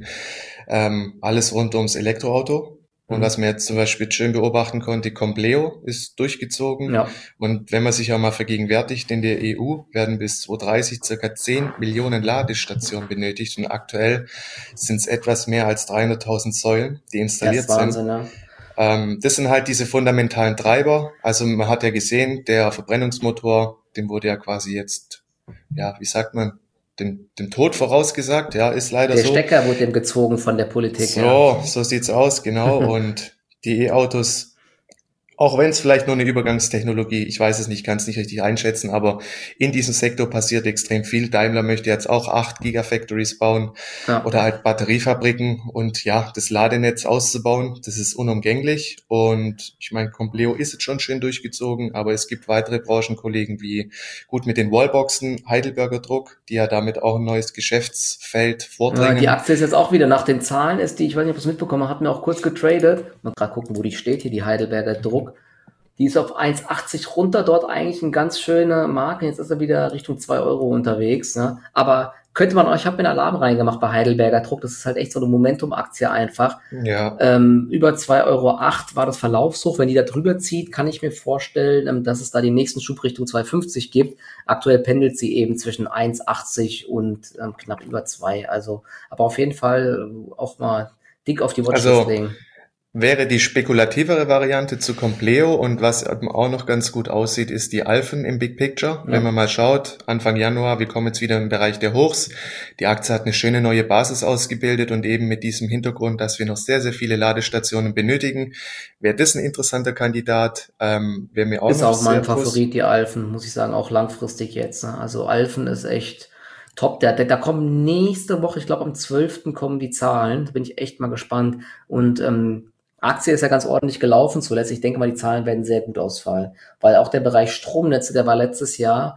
Speaker 2: ähm, alles rund ums Elektroauto. Und was man jetzt zum Beispiel schön beobachten konnte, Compleo ist durchgezogen.
Speaker 1: Ja.
Speaker 2: Und wenn man sich auch mal vergegenwärtigt, in der E U werden bis zwanzig dreißig circa zehn Millionen Ladestationen benötigt. Und aktuell sind es etwas mehr als dreihunderttausend Säulen, die installiert
Speaker 1: Das ist Wahnsinn,
Speaker 2: sind.
Speaker 1: ja.
Speaker 2: Ähm, das sind halt diese fundamentalen Treiber. Also man hat ja gesehen, der Verbrennungsmotor, dem wurde ja quasi jetzt, ja, wie sagt man, dem, dem Tod vorausgesagt, ja, ist leider
Speaker 1: Der
Speaker 2: so.
Speaker 1: Stecker wurde dem gezogen von der Politik.
Speaker 2: So,
Speaker 1: ja.
Speaker 2: so sieht's aus, genau. Und die E-Autos, auch wenn es vielleicht nur eine Übergangstechnologie, ich weiß es nicht, kann es nicht richtig einschätzen, aber in diesem Sektor passiert extrem viel. Daimler möchte jetzt auch acht Gigafactories bauen
Speaker 1: Ja.
Speaker 2: oder halt Batteriefabriken und ja, das Ladenetz auszubauen, das ist unumgänglich. Und ich meine, Compleo ist jetzt schon schön durchgezogen, aber es gibt weitere Branchenkollegen wie gut mit den Wallboxen, Heidelberger Druck, die ja damit auch ein neues Geschäftsfeld vordringen.
Speaker 1: Ja, die Aktie ist jetzt auch wieder nach den Zahlen, ist die, ich weiß nicht, ob du es mitbekommen hast, hat mir auch kurz getradet. Mal gerade gucken, wo die steht, hier die Heidelberger Druck. Die ist auf eins achtzig runter, dort eigentlich eine ganz schöne Marke. Jetzt ist er wieder Richtung zwei Euro unterwegs. Ne? Aber könnte man, ich habe mir einen Alarm reingemacht bei Heidelberger Druck. Das ist halt echt so eine Momentum-Aktie einfach.
Speaker 2: Ja.
Speaker 1: Ähm, über zwei Euro acht war das Verlaufshoch. Wenn die da drüber zieht, kann ich mir vorstellen, ähm, dass es da den nächsten Schub Richtung zwei fünfzig gibt. Aktuell pendelt sie eben zwischen eins achtzig und ähm, knapp über zwei. Also, aber auf jeden Fall auch mal dick auf die Watchlist
Speaker 2: Also,
Speaker 1: legen.
Speaker 2: Wäre die spekulativere Variante zu Compleo und was eben auch noch ganz gut aussieht, ist die Alphen im Big Picture.
Speaker 1: Ja.
Speaker 2: Wenn man mal schaut, Anfang Januar, wir kommen jetzt wieder im Bereich der Hochs. Die Aktie hat eine schöne neue Basis ausgebildet und eben mit diesem Hintergrund, dass wir noch sehr, sehr viele Ladestationen benötigen, wäre das ein interessanter Kandidat. Ähm, wäre mir auch
Speaker 1: ist
Speaker 2: noch
Speaker 1: auch mein
Speaker 2: sehr
Speaker 1: Favorit, die Alphen, muss ich sagen, auch langfristig jetzt. Ne? Also Alphen ist echt top. Da, da, da kommen nächste Woche, ich glaube am zwölften kommen die Zahlen. Da bin ich echt mal gespannt. Und ähm, Aktie ist ja ganz ordentlich gelaufen zuletzt. Ich denke mal, die Zahlen werden sehr gut ausfallen, weil auch der Bereich Stromnetze, der war letztes Jahr,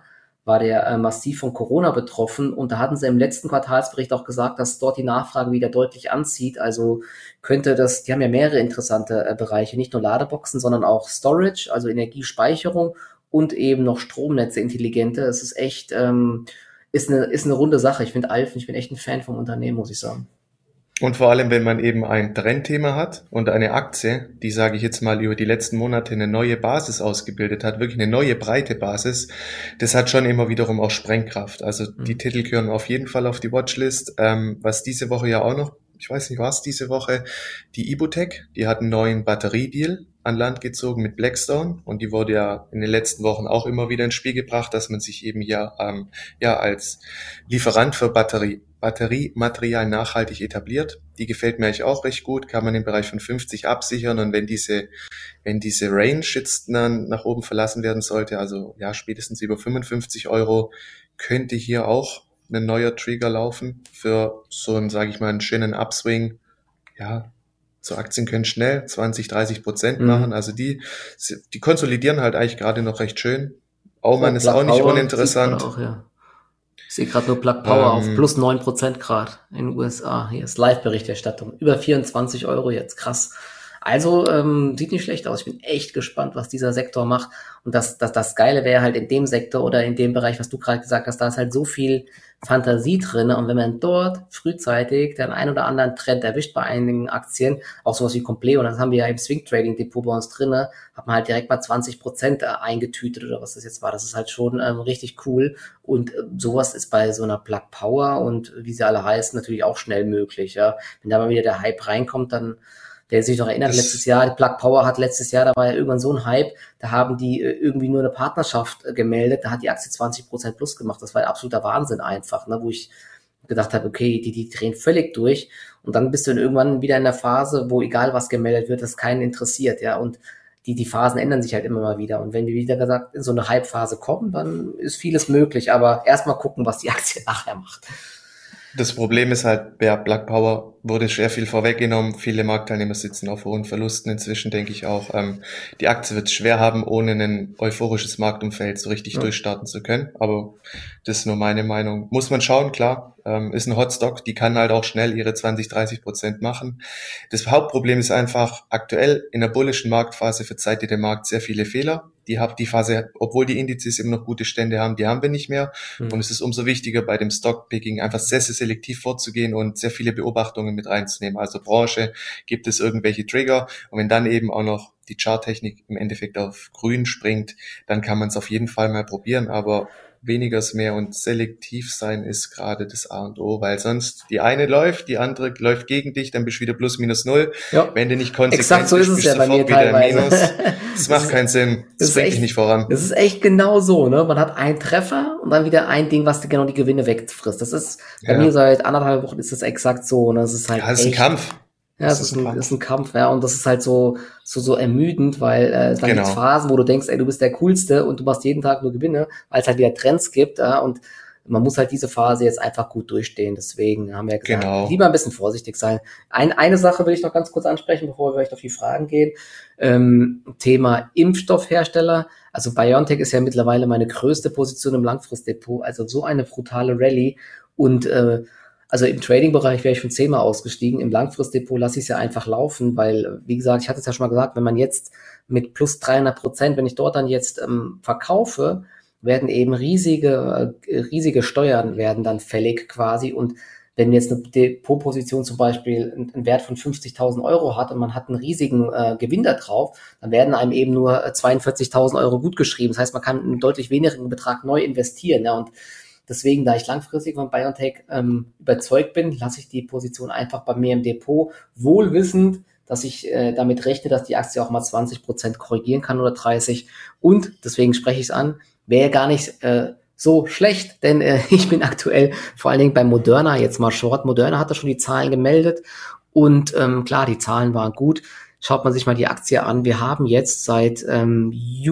Speaker 1: war der äh, massiv von Corona betroffen und da hatten sie im letzten Quartalsbericht auch gesagt, dass dort die Nachfrage wieder deutlich anzieht. Also könnte das, die haben ja mehrere interessante äh, Bereiche, nicht nur Ladeboxen, sondern auch Storage, also Energiespeicherung und eben noch Stromnetze, intelligente. Es ist echt, ähm, ist eine, ist eine runde Sache. Ich finde Alfen, ich bin echt ein Fan vom Unternehmen, muss ich sagen.
Speaker 2: Und vor allem, wenn man eben ein Trendthema hat und eine Aktie, die, sage ich jetzt mal, über die letzten Monate eine neue Basis ausgebildet hat, wirklich eine neue breite Basis, das hat schon immer wiederum auch Sprengkraft. Also die mhm. Titel gehören auf jeden Fall auf die Watchlist. Ähm, was diese Woche ja auch noch, ich weiß nicht, was diese Woche, die Ibutec, die hat einen neuen Batteriedeal an Land gezogen mit Blackstone und die wurde ja in den letzten Wochen auch immer wieder ins Spiel gebracht, dass man sich eben hier ähm, ja als Lieferant für Batterie Batteriematerial nachhaltig etabliert. Die gefällt mir eigentlich auch recht gut, kann man im Bereich von fünfzig absichern und wenn diese wenn diese Range jetzt dann nach oben verlassen werden sollte, also ja spätestens über fünfundfünfzig Euro, könnte hier auch ein neuer Trigger laufen für so einen, sage ich mal, einen schönen Upswing. Ja, so Aktien können schnell zwanzig, dreißig Prozent machen, mhm. also die die konsolidieren halt eigentlich gerade noch recht schön. Aumann oh, ist auch nicht uninteressant.
Speaker 1: Auch, ja. Ich sehe gerade nur Plug Power ähm, auf plus neun Prozent Grad in den U S A. Hier ist Live-Berichterstattung. Über vierundzwanzig Euro jetzt. Krass. Also ähm, sieht nicht schlecht aus. Ich bin echt gespannt, was dieser Sektor macht. Und das, das, das Geile wäre halt in dem Sektor oder in dem Bereich, was du gerade gesagt hast, da ist halt so viel Fantasie drin. Und wenn man dort frühzeitig den ein oder anderen Trend erwischt bei einigen Aktien, auch sowas wie Compleo, und das haben wir ja im Swing Trading Depot bei uns drin, hat man halt direkt mal zwanzig Prozent eingetütet oder was das jetzt war. Das ist halt schon ähm, richtig cool. Und äh, sowas ist bei so einer Plug Power und wie sie alle heißen, natürlich auch schnell möglich. Ja, wenn da mal wieder der Hype reinkommt, dann der sich noch erinnert, das letztes Jahr, die Plug Power hat letztes Jahr, da war ja irgendwann so ein Hype, da haben die äh, irgendwie nur eine Partnerschaft äh, gemeldet, da hat die Aktie zwanzig Prozent plus gemacht. Das war ein absoluter Wahnsinn einfach, ne, wo ich gedacht habe, okay, die, die drehen völlig durch und dann bist du dann irgendwann wieder in der Phase, wo egal was gemeldet wird, das keinen interessiert, ja, und die, die Phasen ändern sich halt immer mal wieder und wenn wir wieder gesagt in so eine Hype-Phase kommen, dann ist vieles möglich, aber erstmal gucken, was die Aktie nachher macht.
Speaker 2: Das Problem ist halt, bei Plug Power wurde sehr viel vorweggenommen. Viele Marktteilnehmer sitzen auf hohen Verlusten inzwischen, denke ich auch. Ähm, die Aktie wird es schwer haben, ohne ein euphorisches Marktumfeld so richtig ja. durchstarten zu können. Aber das ist nur meine Meinung. Muss man schauen, klar. Ähm, ist ein Hotstock, die kann halt auch schnell ihre zwanzig, dreißig Prozent machen. Das Hauptproblem ist einfach, aktuell in der bullischen Marktphase verzeiht der Markt sehr viele Fehler. Die hat die Phase, obwohl die Indizes immer noch gute Stände haben, die haben wir nicht mehr. Mhm. Und es ist umso wichtiger, bei dem Stockpicking einfach sehr, sehr selektiv vorzugehen und sehr viele Beobachtungen mit reinzunehmen. Also Branche, gibt es irgendwelche Trigger? Und wenn dann eben auch noch die Charttechnik im Endeffekt auf grün springt, dann kann man es auf jeden Fall mal probieren. Aber weniger ist mehr und selektiv sein ist gerade das A und O, weil sonst die eine läuft, die andere läuft gegen dich, dann bist du wieder plus minus null. Ja. Wenn du nicht konsequent
Speaker 1: Exakt so
Speaker 2: bist,
Speaker 1: ist es
Speaker 2: bist
Speaker 1: ja
Speaker 2: du
Speaker 1: bei mir
Speaker 2: sofort wieder
Speaker 1: teilweise.
Speaker 2: im Minus. Das macht keinen Sinn. Das, das bringt echt, dich nicht voran.
Speaker 1: Das ist echt genau so, ne? Man hat einen Treffer und dann wieder ein Ding, was dir genau die Gewinne wegfrisst. Das ist bei ja. mir seit anderthalb Wochen ist das exakt so, und das ist halt
Speaker 2: ja, das ist
Speaker 1: echt,
Speaker 2: ein Kampf.
Speaker 1: Ja, das, das ist, ein, Kampf. ist ein Kampf, ja, und das ist halt so so so ermüdend, weil äh, dann genau. gibt's Phasen, wo du denkst, ey, du bist der Coolste und du machst jeden Tag nur Gewinne, weil es halt wieder Trends gibt, ja, und man muss halt diese Phase jetzt einfach gut durchstehen. Deswegen haben wir gesagt, genau. lieber ein bisschen vorsichtig sein. Ein, eine Sache will ich noch ganz kurz ansprechen, bevor wir vielleicht auf die Fragen gehen. Ähm, Thema Impfstoffhersteller. Also BioNTech ist ja mittlerweile meine größte Position im Langfristdepot. Also so eine brutale Rallye. Und äh, also im Trading-Bereich wäre ich schon zehnmal ausgestiegen. Im Langfristdepot lasse ich es ja einfach laufen, weil, wie gesagt, ich hatte es ja schon mal gesagt, wenn man jetzt mit plus dreihundert Prozent, wenn ich dort dann jetzt ähm, verkaufe, werden eben riesige, äh, riesige Steuern werden dann fällig quasi. Und wenn jetzt eine Depotposition zum Beispiel einen Wert von fünfzigtausend Euro hat und man hat einen riesigen äh, Gewinn da drauf, dann werden einem eben nur zweiundvierzigtausend Euro gut geschrieben. Das heißt, man kann einen deutlich wenigeren Betrag neu investieren. Ja, und deswegen, da ich langfristig von BioNTech ähm, überzeugt bin, lasse ich die Position einfach bei mir im Depot, wohl wissend, dass ich äh, damit rechne, dass die Aktie auch mal zwanzig Prozent korrigieren kann oder dreißig. Und deswegen spreche ich es an, wäre gar nicht äh, so schlecht, denn äh, ich bin aktuell vor allen Dingen bei Moderna jetzt mal short. Moderna hat da schon die Zahlen gemeldet und ähm, klar, die Zahlen waren gut. Schaut man sich mal die Aktie an. Wir haben jetzt seit ähm,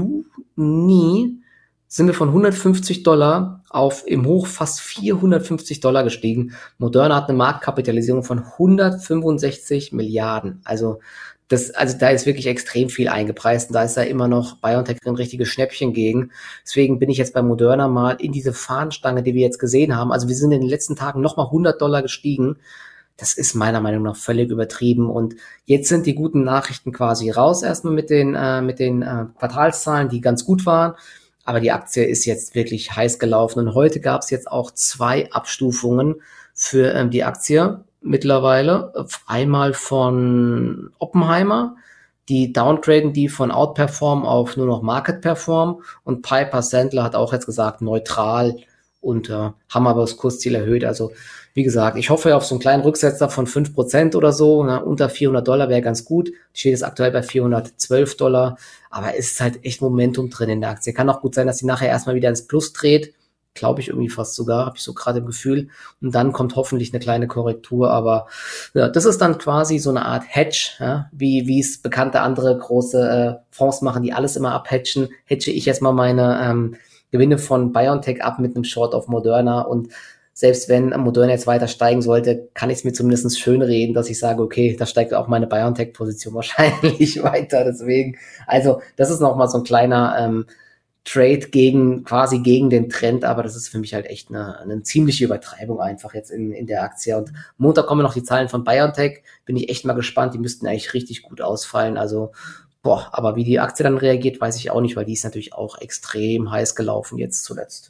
Speaker 1: Juni sind wir von hundertfünfzig Dollar auf im Hoch fast vierhundertfünfzig Dollar gestiegen. Moderna hat eine Marktkapitalisierung von hundertfünfundsechzig Milliarden. Also das, also da ist wirklich extrem viel eingepreist und da ist ja immer noch BioNTech ein richtiges Schnäppchen gegen. Deswegen bin ich jetzt bei Moderna mal in diese Fahnenstange, die wir jetzt gesehen haben. Also wir sind in den letzten Tagen nochmal hundert Dollar gestiegen. Das ist meiner Meinung nach völlig übertrieben. Und jetzt sind die guten Nachrichten quasi raus, erstmal mit den, äh, mit den äh, Quartalszahlen, die ganz gut waren. Aber die Aktie ist jetzt wirklich heiß gelaufen. Und heute gab es jetzt auch zwei Abstufungen für ähm, die Aktie mittlerweile. Einmal von Oppenheimer. Die downgraden die von Outperform auf nur noch Market Perform. Und Piper Sandler hat auch jetzt gesagt, neutral, und äh, haben aber das Kursziel erhöht. Also wie gesagt, ich hoffe auf so einen kleinen Rücksetzer von fünf Prozent oder so. Ne? Unter vierhundert Dollar wäre ganz gut. Die steht jetzt aktuell bei vierhundertzwölf Dollar. Aber es ist halt echt Momentum drin in der Aktie. Kann auch gut sein, dass sie nachher erstmal wieder ins Plus dreht. Glaube ich irgendwie fast sogar, habe ich so gerade im Gefühl. Und dann kommt hoffentlich eine kleine Korrektur. Aber ja, das ist dann quasi so eine Art Hedge, ja? wie wie es bekannte andere große äh, Fonds machen, die alles immer abhedgen. Hedge ich jetzt mal meine ähm, Gewinne von BioNTech ab mit einem Short auf Moderna, und selbst wenn Moderna jetzt weiter steigen sollte, kann ich es mir zumindest schön reden, dass ich sage, okay, da steigt auch meine BioNTech-Position wahrscheinlich weiter. Deswegen, also das ist nochmal so ein kleiner ähm, Trade gegen, quasi gegen den Trend, aber das ist für mich halt echt eine, eine ziemliche Übertreibung einfach jetzt in, in der Aktie. Und Montag kommen noch die Zahlen von BioNTech, bin ich echt mal gespannt, die müssten eigentlich richtig gut ausfallen, also boah, aber wie die Aktie dann reagiert, weiß ich auch nicht, weil die ist natürlich auch extrem heiß gelaufen jetzt zuletzt.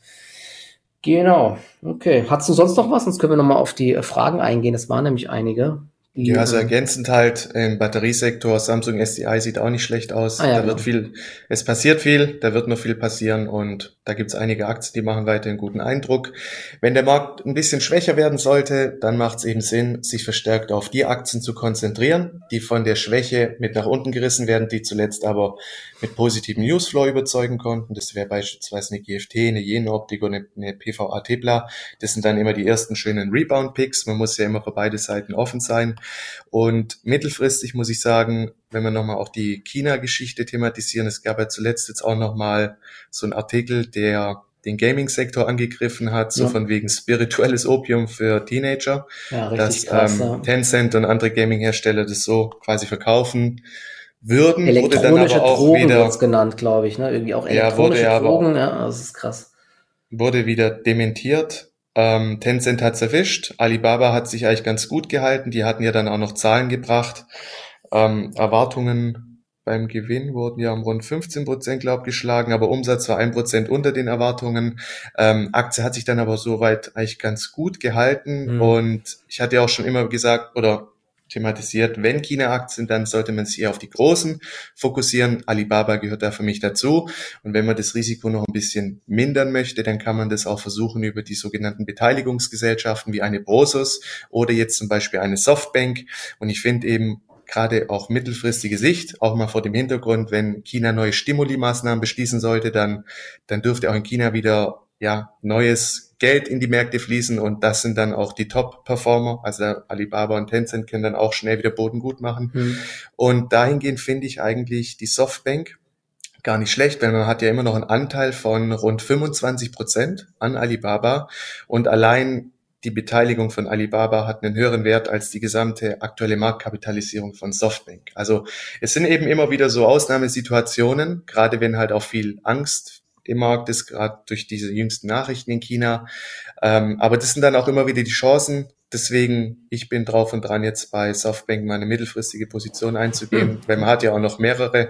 Speaker 1: Genau, okay. Hast du sonst noch was? Sonst können wir nochmal auf die Fragen eingehen. Das waren nämlich einige. Die,
Speaker 2: Ja, also
Speaker 1: ähm,
Speaker 2: ergänzend halt im Batteriesektor, Samsung S D I sieht auch nicht schlecht aus.
Speaker 1: Ah ja,
Speaker 2: Da
Speaker 1: genau.
Speaker 2: wird viel, es passiert viel, da wird noch viel passieren und da gibt's einige Aktien, die machen weiterhin guten Eindruck. Wenn der Markt ein bisschen schwächer werden sollte, dann macht es eben Sinn, sich verstärkt auf die Aktien zu konzentrieren, die von der Schwäche mit nach unten gerissen werden, die zuletzt aber mit positivem Newsflow überzeugen konnten. Das wäre beispielsweise eine G F T, eine Jenoptik oder eine, eine P V A Tepla. Das sind dann immer die ersten schönen Rebound-Picks. Man muss ja immer für beide Seiten offen sein. Und mittelfristig muss ich sagen, wenn wir nochmal auch die China-Geschichte thematisieren, es gab ja zuletzt jetzt auch nochmal so einen Artikel, der den Gaming-Sektor angegriffen hat, so
Speaker 1: Ja.
Speaker 2: von wegen spirituelles Opium für Teenager,
Speaker 1: Ja, richtig
Speaker 2: dass
Speaker 1: krass.
Speaker 2: ähm,
Speaker 1: Ja.
Speaker 2: Tencent und andere Gaming-Hersteller das so quasi verkaufen würden, wurde dann
Speaker 1: Elektronische
Speaker 2: aber auch
Speaker 1: Drogen wird's
Speaker 2: wieder,
Speaker 1: genannt, glaube ich, ne? Irgendwie auch
Speaker 2: ja, wurde
Speaker 1: elektronische
Speaker 2: ja aber
Speaker 1: Drogen, ja, das ist krass.
Speaker 2: wurde wieder dementiert. Ähm, Tencent hat's erwischt. Alibaba hat sich eigentlich ganz gut gehalten. Die hatten ja dann auch noch Zahlen gebracht. Ähm, Erwartungen beim Gewinn wurden ja um rund fünfzehn Prozent, glaube ich, geschlagen, aber Umsatz war ein Prozent unter den Erwartungen. Ähm, Aktie hat sich dann aber soweit eigentlich ganz gut gehalten.
Speaker 1: Hm.
Speaker 2: Und ich hatte ja auch schon immer gesagt oder thematisiert, wenn China-Aktien, dann sollte man sich eher auf die großen fokussieren. Alibaba gehört da für mich dazu. Und wenn man das Risiko noch ein bisschen mindern möchte, dann kann man das auch versuchen über die sogenannten Beteiligungsgesellschaften wie eine Prosus oder jetzt zum Beispiel eine Softbank. Und ich finde eben gerade auch mittelfristige Sicht, auch mal vor dem Hintergrund, wenn China neue Stimuli-Maßnahmen beschließen sollte, dann, dann dürfte auch in China wieder ja neues Geld in die Märkte fließen und das sind dann auch die Top-Performer, also Alibaba und Tencent können dann auch schnell wieder Boden gut machen.
Speaker 1: Hm.
Speaker 2: Und dahingehend finde ich eigentlich die Softbank gar nicht schlecht, weil man hat ja immer noch einen Anteil von rund fünfundzwanzig Prozent an Alibaba und allein die Beteiligung von Alibaba hat einen höheren Wert als die gesamte aktuelle Marktkapitalisierung von Softbank. Also es sind eben immer wieder so Ausnahmesituationen, gerade wenn halt auch viel Angst im Markt ist, gerade durch diese jüngsten Nachrichten in China. Ähm, aber das sind dann auch immer wieder die Chancen. Deswegen, ich bin drauf und dran, jetzt bei Softbank meine mittelfristige Position einzugehen, hm. weil man hat ja auch noch mehrere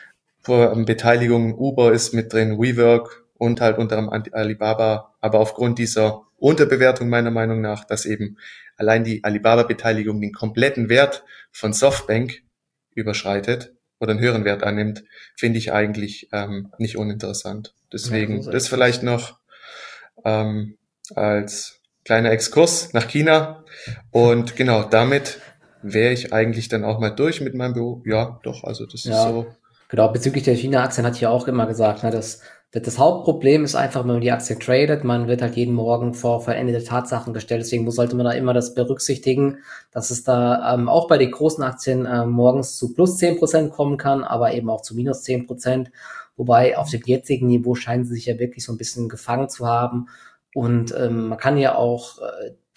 Speaker 2: Beteiligungen. Uber ist mit drin, WeWork und halt unter anderem Alibaba. Aber aufgrund dieser Unterbewertung meiner Meinung nach, dass eben allein die Alibaba-Beteiligung den kompletten Wert von Softbank überschreitet oder einen höheren Wert annimmt, finde ich eigentlich ähm, nicht uninteressant. Deswegen ja, das vielleicht noch ähm, als kleiner Exkurs nach China. Und genau, damit wäre ich eigentlich dann auch mal durch mit meinem Büro. Ja, doch, also das
Speaker 1: ja,
Speaker 2: ist so.
Speaker 1: Genau, bezüglich der China-Aktien hatte ich ja auch immer gesagt, ne, dass, dass das Hauptproblem ist einfach, wenn man die Aktie tradet, man wird halt jeden Morgen vor vollendete Tatsachen gestellt. Deswegen muss, sollte man da immer das berücksichtigen, dass es da ähm, auch bei den großen Aktien äh, morgens zu plus zehn Prozent kommen kann, aber eben auch zu minus zehn Prozent. Wobei auf dem jetzigen Niveau scheinen sie sich ja wirklich so ein bisschen gefangen zu haben. Und ähm, man kann ja auch äh,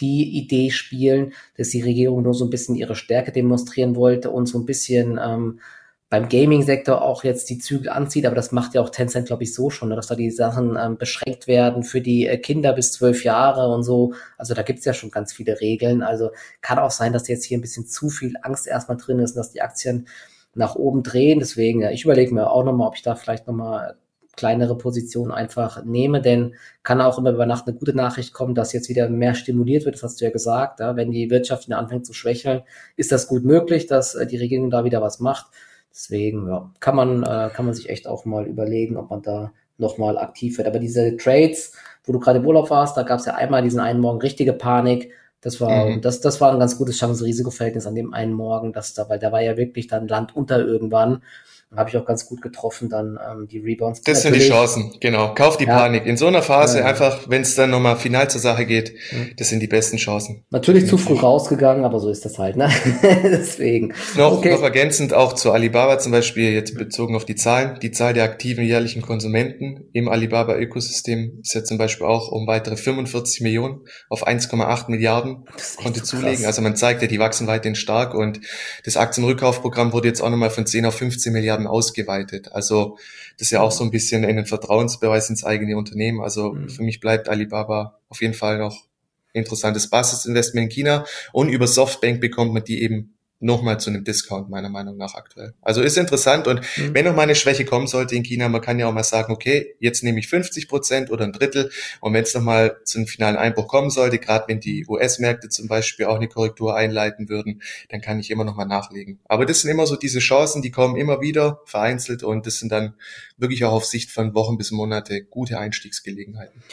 Speaker 1: die Idee spielen, dass die Regierung nur so ein bisschen ihre Stärke demonstrieren wollte und so ein bisschen ähm, beim Gaming-Sektor auch jetzt die Zügel anzieht, aber das macht ja auch Tencent, glaube ich, so schon, ne, dass da die Sachen ähm, beschränkt werden für die äh, Kinder bis zwölf Jahre und so. Also da gibt's ja schon ganz viele Regeln. Also kann auch sein, dass jetzt hier ein bisschen zu viel Angst erstmal drin ist und dass die Aktien nach oben drehen. Deswegen, ja, ich überlege mir auch nochmal, ob ich da vielleicht nochmal kleinere Positionen einfach nehme, denn kann auch immer über Nacht eine gute Nachricht kommen, dass jetzt wieder mehr stimuliert wird, das hast du ja gesagt. Ja, wenn die Wirtschaft wieder anfängt zu schwächeln, ist das gut möglich, dass äh, die Regierung da wieder was macht. Deswegen, ja, kann man, äh, kann man sich echt auch mal überlegen, ob man da nochmal aktiv wird. Aber diese Trades, wo du gerade im Urlaub warst, da gab es ja einmal diesen einen Morgen richtige Panik. Das war,
Speaker 2: Mhm.
Speaker 1: das, das war ein ganz gutes Chance-Risiko-Verhältnis an dem einen Morgen, dass da, weil da war ja wirklich dann Land unter irgendwann. Habe ich auch ganz gut getroffen, dann ähm, die Rebounds.
Speaker 2: Das sind die
Speaker 1: Natürlich,
Speaker 2: Chancen, genau. Kauf die
Speaker 1: ja,
Speaker 2: Panik. In so einer Phase
Speaker 1: äh,
Speaker 2: einfach, wenn es dann nochmal final zur Sache geht,
Speaker 1: hm.
Speaker 2: das sind die besten Chancen.
Speaker 1: Natürlich zu früh
Speaker 2: Definitiv.
Speaker 1: rausgegangen, aber so ist das halt, ne? Deswegen.
Speaker 2: Noch, noch
Speaker 1: Okay.
Speaker 2: ergänzend auch zu Alibaba zum Beispiel, jetzt bezogen auf die Zahlen. Die Zahl der aktiven jährlichen Konsumenten im Alibaba-Ökosystem ist ja zum Beispiel auch um weitere fünfundvierzig Millionen auf eins Komma acht Milliarden
Speaker 1: Das ist echt
Speaker 2: konnte
Speaker 1: so
Speaker 2: zulegen.
Speaker 1: krass.
Speaker 2: Also man zeigt ja, die wachsen weiterhin stark und das Aktienrückkaufprogramm wurde jetzt auch nochmal von zehn auf fünfzehn Milliarden ausgeweitet. Also das ist ja auch so ein bisschen ein Vertrauensbeweis ins eigene Unternehmen. Also
Speaker 1: Hm.
Speaker 2: für mich bleibt Alibaba auf jeden Fall noch interessantes Basisinvestment in China und über Softbank bekommt man die eben nochmal zu einem Discount, meiner Meinung nach aktuell. Also ist interessant und
Speaker 1: Hm.
Speaker 2: wenn noch mal eine Schwäche kommen sollte in China, man kann ja auch mal sagen, okay, jetzt nehme ich fünfzig Prozent oder ein Drittel und wenn es noch mal zu einem finalen Einbruch kommen sollte, gerade wenn die U S-Märkte zum Beispiel auch eine Korrektur einleiten würden, dann kann ich immer noch mal nachlegen. Aber das sind immer so diese Chancen, die kommen immer wieder vereinzelt und das sind dann wirklich auch auf Sicht von Wochen bis Monate gute Einstiegsgelegenheiten.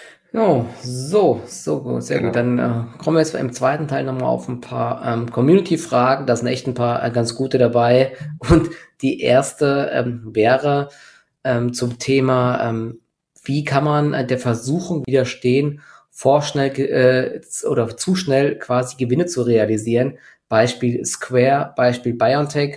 Speaker 1: Ja, so, so gut, sehr gut.
Speaker 2: Genau.
Speaker 1: Dann äh, kommen wir jetzt im zweiten Teil nochmal auf ein paar ähm, Community-Fragen. Da sind echt ein paar äh, ganz gute dabei. Und die erste ähm, wäre ähm, zum Thema, ähm, wie kann man äh, der Versuchung widerstehen, vorschnell ge- äh, z- oder zu schnell quasi Gewinne zu realisieren. Beispiel Square, Beispiel BioNTech.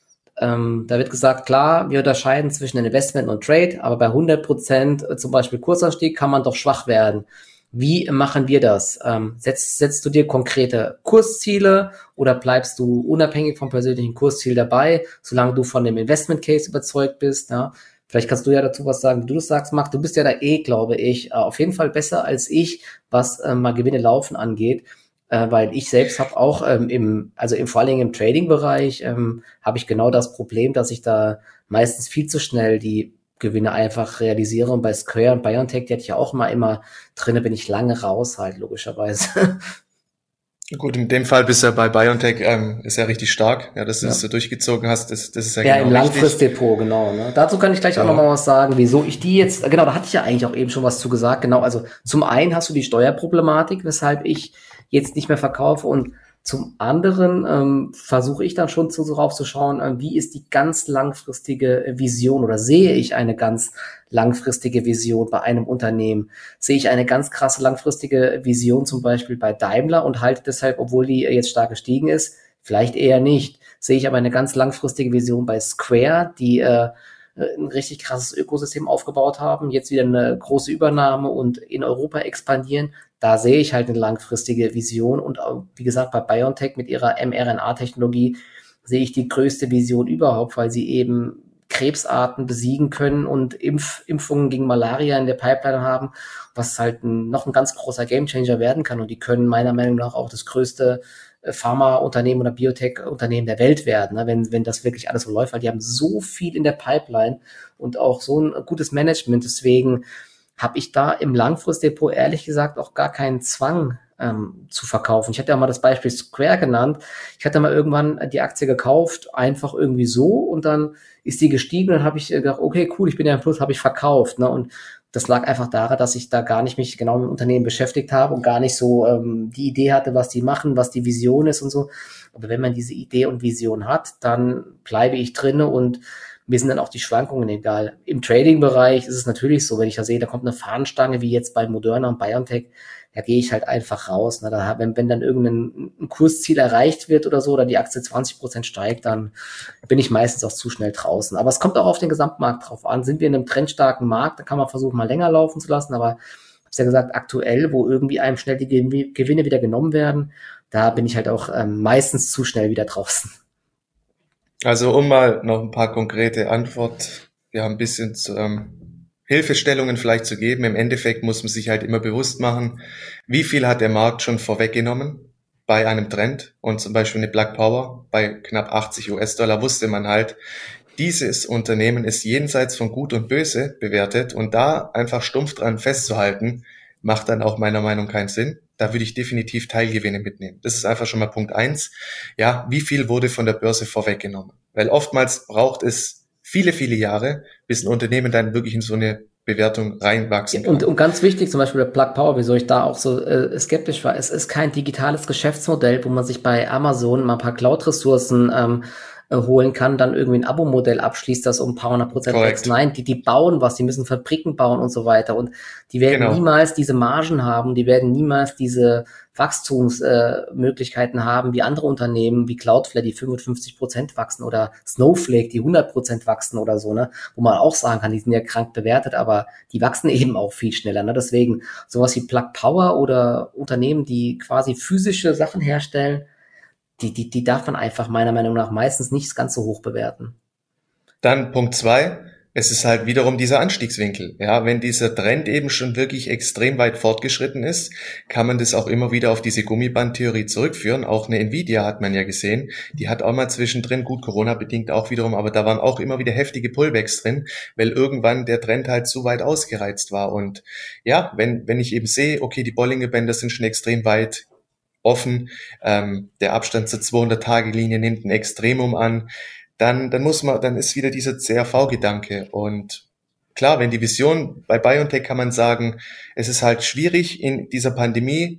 Speaker 1: Ähm, da wird gesagt, klar, wir unterscheiden zwischen Investment und Trade, aber bei hundert Prozent äh, zum Beispiel Kursanstieg kann man doch schwach werden. Wie machen wir das? Ähm, setzt, setzt du dir konkrete Kursziele oder bleibst du unabhängig vom persönlichen Kursziel dabei, solange du von dem Investment Case überzeugt bist? Ja? Vielleicht kannst du ja dazu was sagen, wie du das sagst, Marc. Du bist ja da eh, glaube ich, äh, auf jeden Fall besser als ich, was äh, mal Gewinne laufen angeht. Äh, weil ich selbst habe auch ähm, im, also im, vor allen Dingen im Trading-Bereich, ähm, habe ich genau das Problem, dass ich da meistens viel zu schnell die Gewinne einfach realisiere. Und bei Square und BioNTech, die hatte ich ja auch mal immer drinne, bin ich lange raus halt, logischerweise.
Speaker 2: Gut, in dem Fall bist du ja bei BioNTech, ähm, ist ja richtig stark. Ja, dass du das
Speaker 1: Ja.
Speaker 2: so durchgezogen hast, das, das ist ja
Speaker 1: Ja,
Speaker 2: genau
Speaker 1: im
Speaker 2: richtig.
Speaker 1: Langfristdepot, genau. Ne? Dazu kann ich gleich auch nochmal
Speaker 2: Genau.
Speaker 1: was sagen, wieso ich die jetzt, genau, da hatte ich ja eigentlich auch eben schon was zu gesagt. Genau, also zum einen hast du die Steuerproblematik, weshalb ich jetzt nicht mehr verkaufe und zum anderen ähm, versuche ich dann schon zu, so drauf zu schauen, äh, wie ist die ganz langfristige Vision oder sehe ich eine ganz langfristige Vision bei einem Unternehmen? Sehe ich eine ganz krasse langfristige Vision zum Beispiel bei Daimler und halte deshalb, obwohl die jetzt stark gestiegen ist, vielleicht eher nicht. Sehe ich aber eine ganz langfristige Vision bei Square, die äh, ein richtig krasses Ökosystem aufgebaut haben, jetzt wieder eine große Übernahme und in Europa expandieren. Da sehe ich halt eine langfristige Vision und auch, wie gesagt, bei BioNTech mit ihrer mRNA-Technologie sehe ich die größte Vision überhaupt, weil sie eben Krebsarten besiegen können und Impf Impfungen gegen Malaria in der Pipeline haben, was halt ein, noch ein ganz großer Gamechanger werden kann. Und die können meiner Meinung nach auch das größte Pharmaunternehmen oder Biotech-Unternehmen der Welt werden, ne, wenn, wenn das wirklich alles so läuft, weil die haben so viel in der Pipeline und auch so ein gutes Management. Deswegen habe ich da im Langfristdepot ehrlich gesagt auch gar keinen Zwang ähm, zu verkaufen. Ich hatte ja mal das Beispiel Square genannt. Ich hatte mal irgendwann die Aktie gekauft, einfach irgendwie so und dann ist die gestiegen und dann habe ich gedacht, okay, cool, ich bin ja im Plus, habe ich verkauft. Ne? Und das lag einfach daran, dass ich da gar nicht mich genau mit dem Unternehmen beschäftigt habe und gar nicht so ähm, die Idee hatte, was die machen, was die Vision ist und so. Aber wenn man diese Idee und Vision hat, dann bleibe ich drinne und mir sind dann auch die Schwankungen egal. Im Trading-Bereich ist es natürlich so, wenn ich da sehe, da kommt eine Fahnenstange, wie jetzt bei Moderna und BioNTech, da gehe ich halt einfach raus. Ne? Da, wenn, wenn dann irgendein ein Kursziel erreicht wird oder so, oder die Aktie zwanzig Prozent steigt, dann bin ich meistens auch zu schnell draußen. Aber es kommt auch auf den Gesamtmarkt drauf an. Sind wir in einem trendstarken Markt, dann kann man versuchen, mal länger laufen zu lassen, aber hab's ja gesagt, aktuell, wo irgendwie einem schnell die Ge- Gewinne wieder genommen werden, da bin ich halt auch ähm, meistens zu schnell wieder draußen.
Speaker 2: Also um mal noch ein paar konkrete Antwort, ja, ein bisschen zu, ähm, Hilfestellungen vielleicht zu geben. Im Endeffekt muss man sich halt immer bewusst machen, wie viel hat der Markt schon vorweggenommen bei einem Trend. Und zum Beispiel eine Plug Power bei knapp achtzig US-Dollar wusste man halt, dieses Unternehmen ist jenseits von Gut und Böse bewertet, und da einfach stumpf dran festzuhalten, macht dann auch meiner Meinung nach keinen Sinn. Da würde ich definitiv Teilgewinne mitnehmen. Das ist einfach schon mal Punkt eins. Ja, wie viel wurde von der Börse vorweggenommen? Weil oftmals braucht es viele, viele Jahre, bis ein Unternehmen dann wirklich in so eine Bewertung reinwachsen kann.
Speaker 1: Und, und ganz wichtig, zum Beispiel der Plug Power, wieso ich da auch so äh, skeptisch war, es ist kein digitales Geschäftsmodell, wo man sich bei Amazon mal ein paar Cloud-Ressourcen ähm, äh, holen kann, dann irgendwie ein Abo-Modell abschließt, das um ein paar hundert Prozent wächst. Nein, die, die bauen was, die müssen Fabriken bauen und so weiter. Und die werden genau. niemals diese Margen haben, die werden niemals diese Wachstumsmöglichkeiten äh, haben wie andere Unternehmen, wie Cloudflare, die fünfundfünfzig Prozent wachsen, oder Snowflake, die hundert Prozent wachsen oder so, ne, wo man auch sagen kann, die sind ja krank bewertet, aber die wachsen eben auch viel schneller, ne, deswegen sowas wie Plug Power oder Unternehmen, die quasi physische Sachen herstellen, die, die, die darf man einfach meiner Meinung nach meistens nicht ganz so hoch bewerten.
Speaker 2: Dann Punkt zwei. Es ist halt wiederum dieser Anstiegswinkel. Ja, wenn dieser Trend eben schon wirklich extrem weit fortgeschritten ist, kann man das auch immer wieder auf diese Gummibandtheorie zurückführen. Auch eine Nvidia hat man ja gesehen. Die hat auch mal zwischendrin, gut, Corona-bedingt auch wiederum, aber da waren auch immer wieder heftige Pullbacks drin, weil irgendwann der Trend halt zu weit ausgereizt war. Und ja, wenn, wenn ich eben sehe, okay, die Bollinger-Bänder sind schon extrem weit offen, ähm, der Abstand zur zweihundert-Tage-Linie nimmt ein Extremum an, dann, dann muss man, dann ist wieder dieser C R V-Gedanke. Und klar, wenn die Vision bei BioNTech, kann man sagen, es ist halt schwierig in dieser Pandemie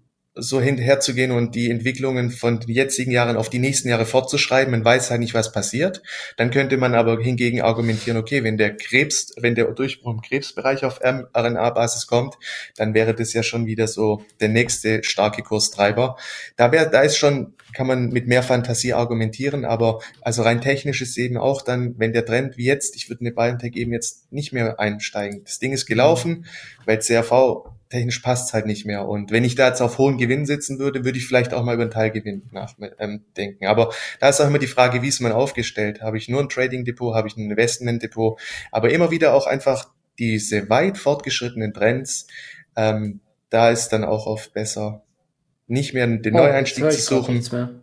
Speaker 2: so hinterherzugehen und die Entwicklungen von den jetzigen Jahren auf die nächsten Jahre fortzuschreiben. Man weiß halt nicht, was passiert. Dann könnte man aber hingegen argumentieren, okay, wenn der Krebs, wenn der Durchbruch im Krebsbereich auf R N A-Basis kommt, dann wäre das ja schon wieder so der nächste starke Kurstreiber. Da wäre, da ist schon, kann man mit mehr Fantasie argumentieren, aber also rein technisch ist eben auch dann, wenn der Trend wie jetzt, ich würde eine BioNTech eben jetzt nicht mehr einsteigen. Das Ding ist gelaufen, weil C R V technisch passt es halt nicht mehr. Und wenn ich da jetzt auf hohen Gewinn sitzen würde, würde ich vielleicht auch mal über einen Teilgewinn nachdenken. Aber da ist auch immer die Frage, wie ist man aufgestellt? Habe ich nur ein Trading-Depot? Habe ich ein Investment-Depot? Aber immer wieder auch einfach diese weit fortgeschrittenen Trends, ähm, da ist dann auch oft besser, nicht mehr den oh, Neueinstieg zu suchen.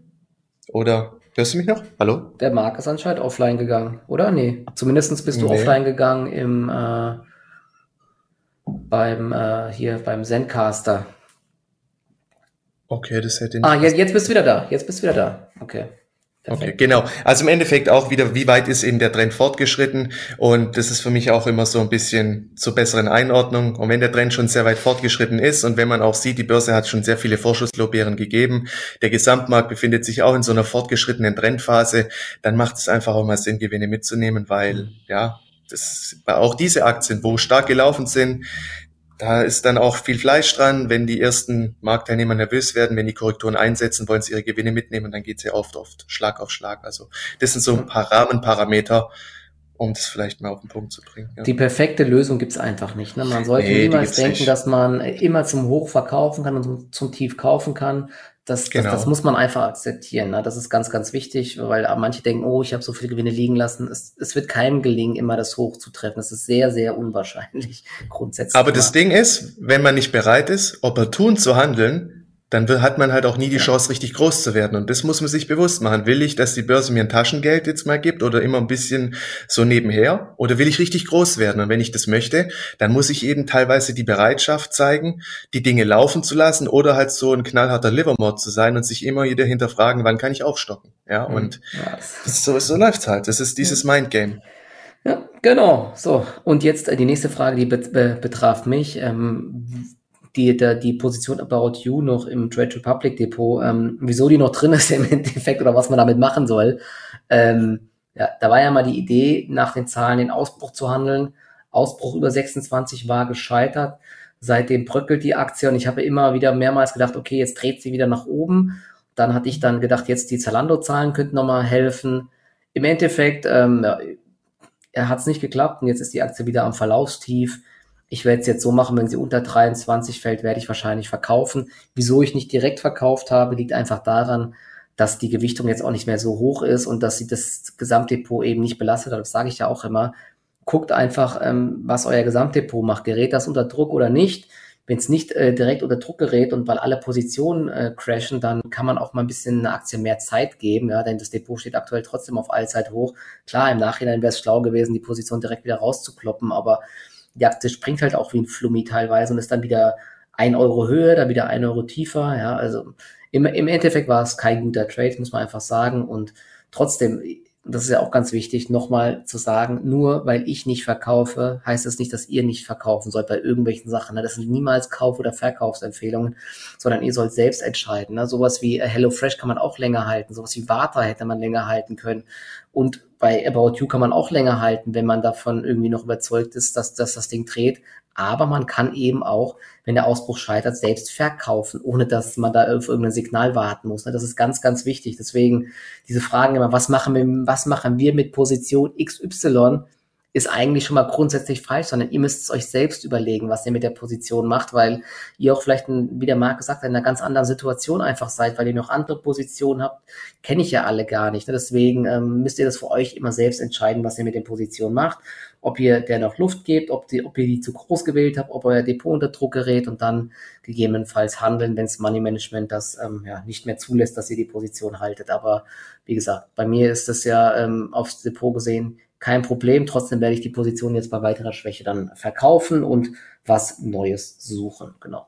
Speaker 2: Oder, hörst du mich noch? Hallo?
Speaker 1: Der Markt ist anscheinend offline gegangen, oder? Nee, zumindest bist du nee. offline gegangen im... Äh beim äh, hier beim Zencaster.
Speaker 2: Okay, das hätte ich
Speaker 1: nicht. Ah, jetzt, jetzt bist du wieder da. Jetzt bist du wieder da. Okay.
Speaker 2: Perfekt. Okay, genau. Also im Endeffekt auch wieder, wie weit ist eben der Trend fortgeschritten? Und das ist für mich auch immer so ein bisschen zur besseren Einordnung. Und wenn der Trend schon sehr weit fortgeschritten ist und wenn man auch sieht, die Börse hat schon sehr viele Vorschusslorbeeren gegeben, der Gesamtmarkt befindet sich auch in so einer fortgeschrittenen Trendphase, dann macht es einfach auch mal Sinn, Gewinne mitzunehmen, weil, ja, das, auch diese Aktien, wo stark gelaufen sind, da ist dann auch viel Fleisch dran. Wenn die ersten Marktteilnehmer nervös werden, wenn die Korrekturen einsetzen, wollen sie ihre Gewinne mitnehmen, dann geht es ja oft, oft Schlag auf Schlag. Also das sind so ein paar Rahmenparameter, um das vielleicht mal auf den Punkt zu bringen. Ja.
Speaker 1: Die perfekte Lösung gibt's einfach nicht. Ne? Man sollte nee, niemals denken, nicht. dass man immer zum Hoch verkaufen kann und zum Tief kaufen kann. Das, genau. das, das muss man einfach akzeptieren. Ne? Das ist ganz, ganz wichtig, weil manche denken, oh, ich habe so viele Gewinne liegen lassen. Es, es wird keinem gelingen, immer das Hoch zu treffen. Das ist sehr, sehr unwahrscheinlich grundsätzlich.
Speaker 2: Aber das Ding ist, wenn man nicht bereit ist, opportun zu handeln, dann hat man halt auch nie die Chance, richtig groß zu werden. Und das muss man sich bewusst machen. Will ich, dass die Börse mir ein Taschengeld jetzt mal gibt oder immer ein bisschen so nebenher? Oder will ich richtig groß werden? Und wenn ich das möchte, dann muss ich eben teilweise die Bereitschaft zeigen, die Dinge laufen zu lassen oder halt so ein knallharter Livermore zu sein und sich immer wieder hinterfragen, wann kann ich aufstocken? Ja, und ja, das, so, so läuft's halt. Das ist dieses Mindgame.
Speaker 1: Ja, genau. So. Und jetzt die nächste Frage, die be- be- betraf mich. Ähm, die, die, die Position About You noch im Trade Republic Depot, ähm, wieso die noch drin ist im Endeffekt oder was man damit machen soll. Ähm, ja, da war ja mal die Idee, nach den Zahlen den Ausbruch zu handeln. Ausbruch über sechsundzwanzig war gescheitert. Seitdem bröckelt die Aktie und ich habe immer wieder mehrmals gedacht, okay, jetzt dreht sie wieder nach oben. Dann hatte ich dann gedacht, jetzt die Zalando-Zahlen könnten nochmal helfen. Im Endeffekt, ähm, ja, er hat es nicht geklappt und jetzt ist die Aktie wieder am Verlaufstief. ich werde es jetzt so machen, wenn sie unter dreiundzwanzig fällt, werde ich wahrscheinlich verkaufen. Wieso ich nicht direkt verkauft habe, liegt einfach daran, dass die Gewichtung jetzt auch nicht mehr so hoch ist und dass sie das Gesamtdepot eben nicht belastet hat. Das sage ich ja auch immer. Guckt einfach, ähm, was euer Gesamtdepot macht. Gerät das unter Druck oder nicht? Wenn es nicht äh, direkt unter Druck gerät und weil alle Positionen äh, crashen, dann kann man auch mal ein bisschen einer Aktie mehr Zeit geben, ja, denn das Depot steht aktuell trotzdem auf Allzeit hoch. Klar, im Nachhinein wäre es schlau gewesen, die Position direkt wieder rauszukloppen, aber die Aktie springt halt auch wie ein Flummi teilweise und ist dann wieder ein Euro höher, dann wieder ein Euro tiefer, ja, also im, im Endeffekt war es kein guter Trade, muss man einfach sagen und trotzdem, das ist ja auch ganz wichtig, nochmal zu sagen, nur weil ich nicht verkaufe, heißt es das nicht, dass ihr nicht verkaufen sollt bei irgendwelchen Sachen. Ne? Das sind niemals Kauf- oder Verkaufsempfehlungen, sondern ihr sollt selbst entscheiden. Ne? Sowas wie HelloFresh kann man auch länger halten, sowas wie Warta hätte man länger halten können. Und bei About You kann man auch länger halten, wenn man davon irgendwie noch überzeugt ist, dass, dass das Ding dreht. Aber man kann eben auch, wenn der Ausbruch scheitert, selbst verkaufen, ohne dass man da auf irgendein Signal warten muss. Das ist ganz, ganz wichtig. Deswegen diese Fragen immer, was machen wir, was machen wir mit Position X Y, ist eigentlich schon mal grundsätzlich falsch, sondern ihr müsst es euch selbst überlegen, was ihr mit der Position macht, weil ihr auch vielleicht, wie der Marc gesagt hat, in einer ganz anderen Situation einfach seid, weil ihr noch andere Positionen habt, kenne ich ja alle gar nicht. Deswegen ähm, müsst ihr das für euch immer selbst entscheiden, was ihr mit den Positionen macht, ob ihr der noch Luft gebt, ob, die, ob ihr die zu groß gewählt habt, ob euer Depot unter Druck gerät und dann gegebenenfalls handeln, wenn das Money Management das ähm, ja, nicht mehr zulässt, dass ihr die Position haltet. Aber wie gesagt, bei mir ist das ja ähm, aufs Depot gesehen kein Problem. Trotzdem werde ich die Position jetzt bei weiterer Schwäche dann verkaufen und was Neues suchen. Genau.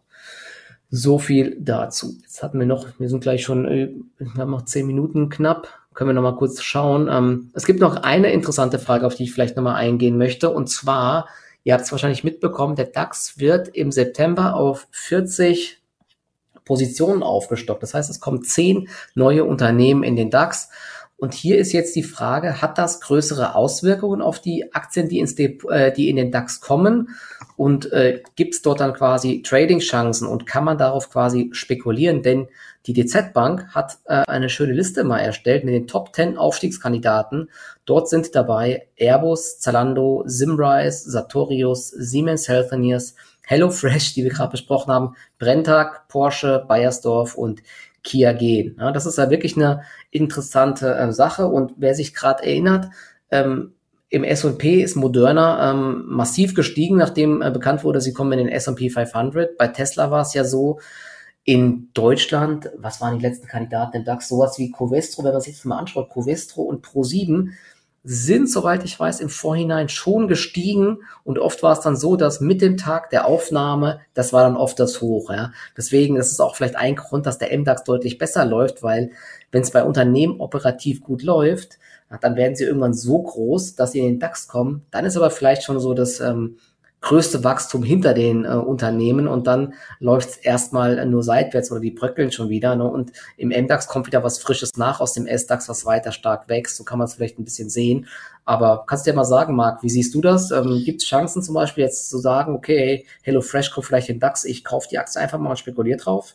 Speaker 1: So viel dazu. Jetzt hatten wir noch, wir sind gleich schon, wir haben noch zehn Minuten knapp. Können wir noch mal kurz schauen. Ähm, es gibt noch eine interessante Frage, auf die ich vielleicht noch mal eingehen möchte. Und zwar, ihr habt es wahrscheinlich mitbekommen, der DAX wird im September auf vierzig Positionen aufgestockt. Das heißt, es kommen zehn neue Unternehmen in den DAX. Und hier ist jetzt die Frage, hat das größere Auswirkungen auf die Aktien, die, ins Dep- äh, die in den DAX kommen? Und äh, gibt es dort dann quasi Trading-Chancen und kann man darauf quasi spekulieren? Denn die D Z Bank hat äh, eine schöne Liste mal erstellt mit den Top zehn Aufstiegskandidaten. Dort sind dabei Airbus, Zalando, Symrise, Sartorius, Siemens Healthineers, HelloFresh, die wir gerade besprochen haben, Brenntag, Porsche, Bayersdorf und Kia gehen. Ja, das ist ja wirklich eine interessante äh, Sache. Und wer sich gerade erinnert, ähm, im S und P ist Moderna ähm, massiv gestiegen, nachdem äh, bekannt wurde, sie kommen in den S und P fünfhundert. Bei Tesla war es ja so, in Deutschland, was waren die letzten Kandidaten im DAX? Sowas wie Covestro, wenn man sich das mal anschaut, Covestro und ProSieben sind, soweit ich weiß, im Vorhinein schon gestiegen und oft war es dann so, dass mit dem Tag der Aufnahme, das war dann oft das Hoch, ja. Deswegen, das ist auch vielleicht ein Grund, dass der M DAX deutlich besser läuft, weil wenn es bei Unternehmen operativ gut läuft, dann werden sie irgendwann so groß, dass sie in den DAX kommen. Dann ist aber vielleicht schon so das ähm, größte Wachstum hinter den äh, Unternehmen und dann läuft es erstmal nur seitwärts oder die bröckeln schon wieder. Ne? Und im M DAX kommt wieder was Frisches nach aus dem S DAX, was weiter stark wächst. So kann man es vielleicht ein bisschen sehen. Aber kannst du dir mal sagen, Marc, wie siehst du das? Ähm, Gibt es Chancen zum Beispiel jetzt zu sagen, okay, HelloFresh kommt vielleicht in den DAX, ich kaufe die Aktie einfach mal und spekuliere drauf?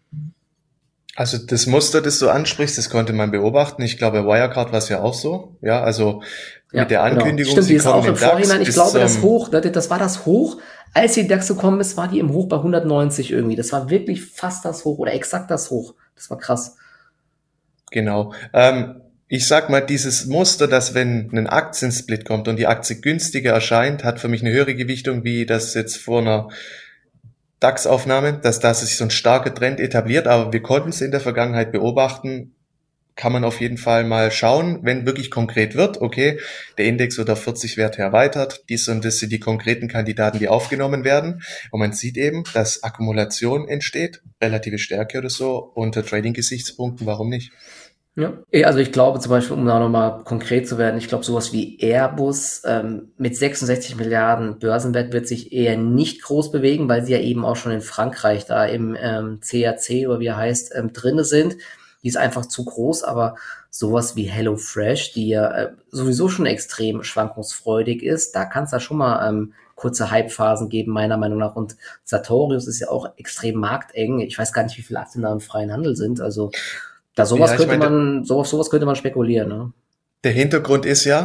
Speaker 2: Also das Muster, das du ansprichst, das konnte man beobachten. Ich glaube, Wirecard war es ja auch so. Ja, also
Speaker 1: Ja,
Speaker 2: mit der Ankündigung,
Speaker 1: genau. Stimmt, die
Speaker 2: sie
Speaker 1: ist auch
Speaker 2: kommen
Speaker 1: im
Speaker 2: in DAX
Speaker 1: Vorhinein, ich
Speaker 2: bis
Speaker 1: glaube, das
Speaker 2: zum,
Speaker 1: Hoch, das, das war das Hoch, als die DAX gekommen ist, war die im Hoch bei hundertneunzig irgendwie. Das war wirklich fast das Hoch oder exakt das Hoch. Das war krass.
Speaker 2: genau. Ähm, ich sag mal, dieses Muster, dass wenn ein Aktiensplit kommt und die Aktie günstiger erscheint, hat für mich eine höhere Gewichtung, wie das jetzt vor einer DAX-Aufnahme, dass da sich so ein starker Trend etabliert, aber wir konnten es in der Vergangenheit beobachten, kann man auf jeden Fall mal schauen, wenn wirklich konkret wird, okay, der Index wird auf vierzig Werte erweitert, dies und das sind die konkreten Kandidaten, die aufgenommen werden und man sieht eben, dass Akkumulation entsteht, relative Stärke oder so, unter Trading-Gesichtspunkten, warum nicht?
Speaker 1: Ja, also ich glaube zum Beispiel, um da nochmal konkret zu werden, ich glaube sowas wie Airbus ähm, mit sechsundsechzig Milliarden Börsenwert wird sich eher nicht groß bewegen, weil sie ja eben auch schon in Frankreich da im ähm, C A C oder wie er heißt, ähm, drinne sind. Die ist einfach zu groß, aber sowas wie HelloFresh, die ja äh, sowieso schon extrem schwankungsfreudig ist, da kann es da schon mal ähm, kurze Hypephasen geben, meiner Meinung nach. Und Sartorius ist ja auch extrem markteng. Ich weiß gar nicht, wie viele Aktien da im freien Handel sind. Also da sowas
Speaker 2: Ja, ich
Speaker 1: könnte
Speaker 2: meine,
Speaker 1: man, sowas, sowas könnte man spekulieren, ne?
Speaker 2: der Hintergrund ist ja,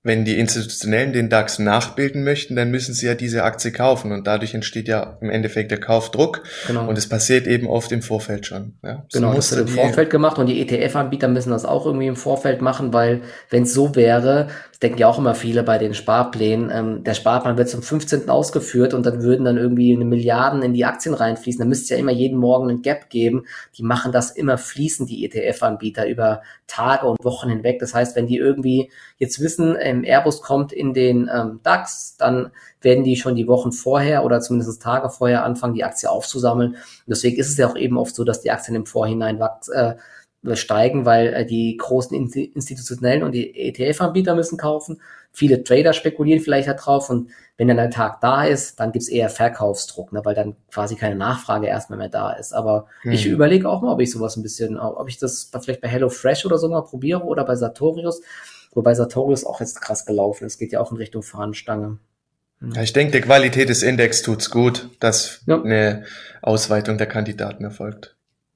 Speaker 2: wenn die Institutionellen den DAX nachbilden möchten, dann müssen sie ja diese Aktie kaufen und dadurch entsteht ja im Endeffekt der Kaufdruck und
Speaker 1: Genau.
Speaker 2: es passiert eben oft im Vorfeld schon. Ja, so
Speaker 1: Genau, das wird
Speaker 2: Muster,
Speaker 1: im
Speaker 2: die,
Speaker 1: Vorfeld gemacht und die E T F-Anbieter müssen das auch irgendwie im Vorfeld machen, weil wenn es so wäre, das denken ja auch immer viele bei den Sparplänen, ähm, der Sparplan wird zum fünfzehnten ausgeführt und dann würden dann irgendwie eine Milliarden in die Aktien reinfließen. Dann müsste es ja immer jeden Morgen einen Gap geben. Die machen das immer fließend, die E T F-Anbieter, über Tage und Wochen hinweg. Das heißt, wenn die irgendwie jetzt wissen, ähm, Airbus kommt in den ähm, DAX, dann werden die schon die Wochen vorher oder zumindest Tage vorher anfangen, die Aktie aufzusammeln. Und deswegen ist es ja auch eben oft so, dass die Aktien im Vorhinein wachs, äh, steigen, weil äh, die großen institutionellen und die E T F-Anbieter müssen kaufen. Viele Trader spekulieren vielleicht da drauf und wenn dann der Tag da ist, dann gibt's eher Verkaufsdruck, ne, weil dann quasi keine Nachfrage erstmal mehr da ist. Aber ich
Speaker 2: hm.
Speaker 1: überlege auch mal, ob ich sowas ein bisschen, ob ich das vielleicht bei HelloFresh oder so mal probiere oder bei Sartorius, wobei Sartorius auch jetzt krass gelaufen ist, geht ja auch in Richtung Fahnenstange.
Speaker 2: Ja, ich denke, der Qualität des Index tut's gut, dass
Speaker 1: Ja.
Speaker 2: eine Ausweitung der Kandidaten erfolgt.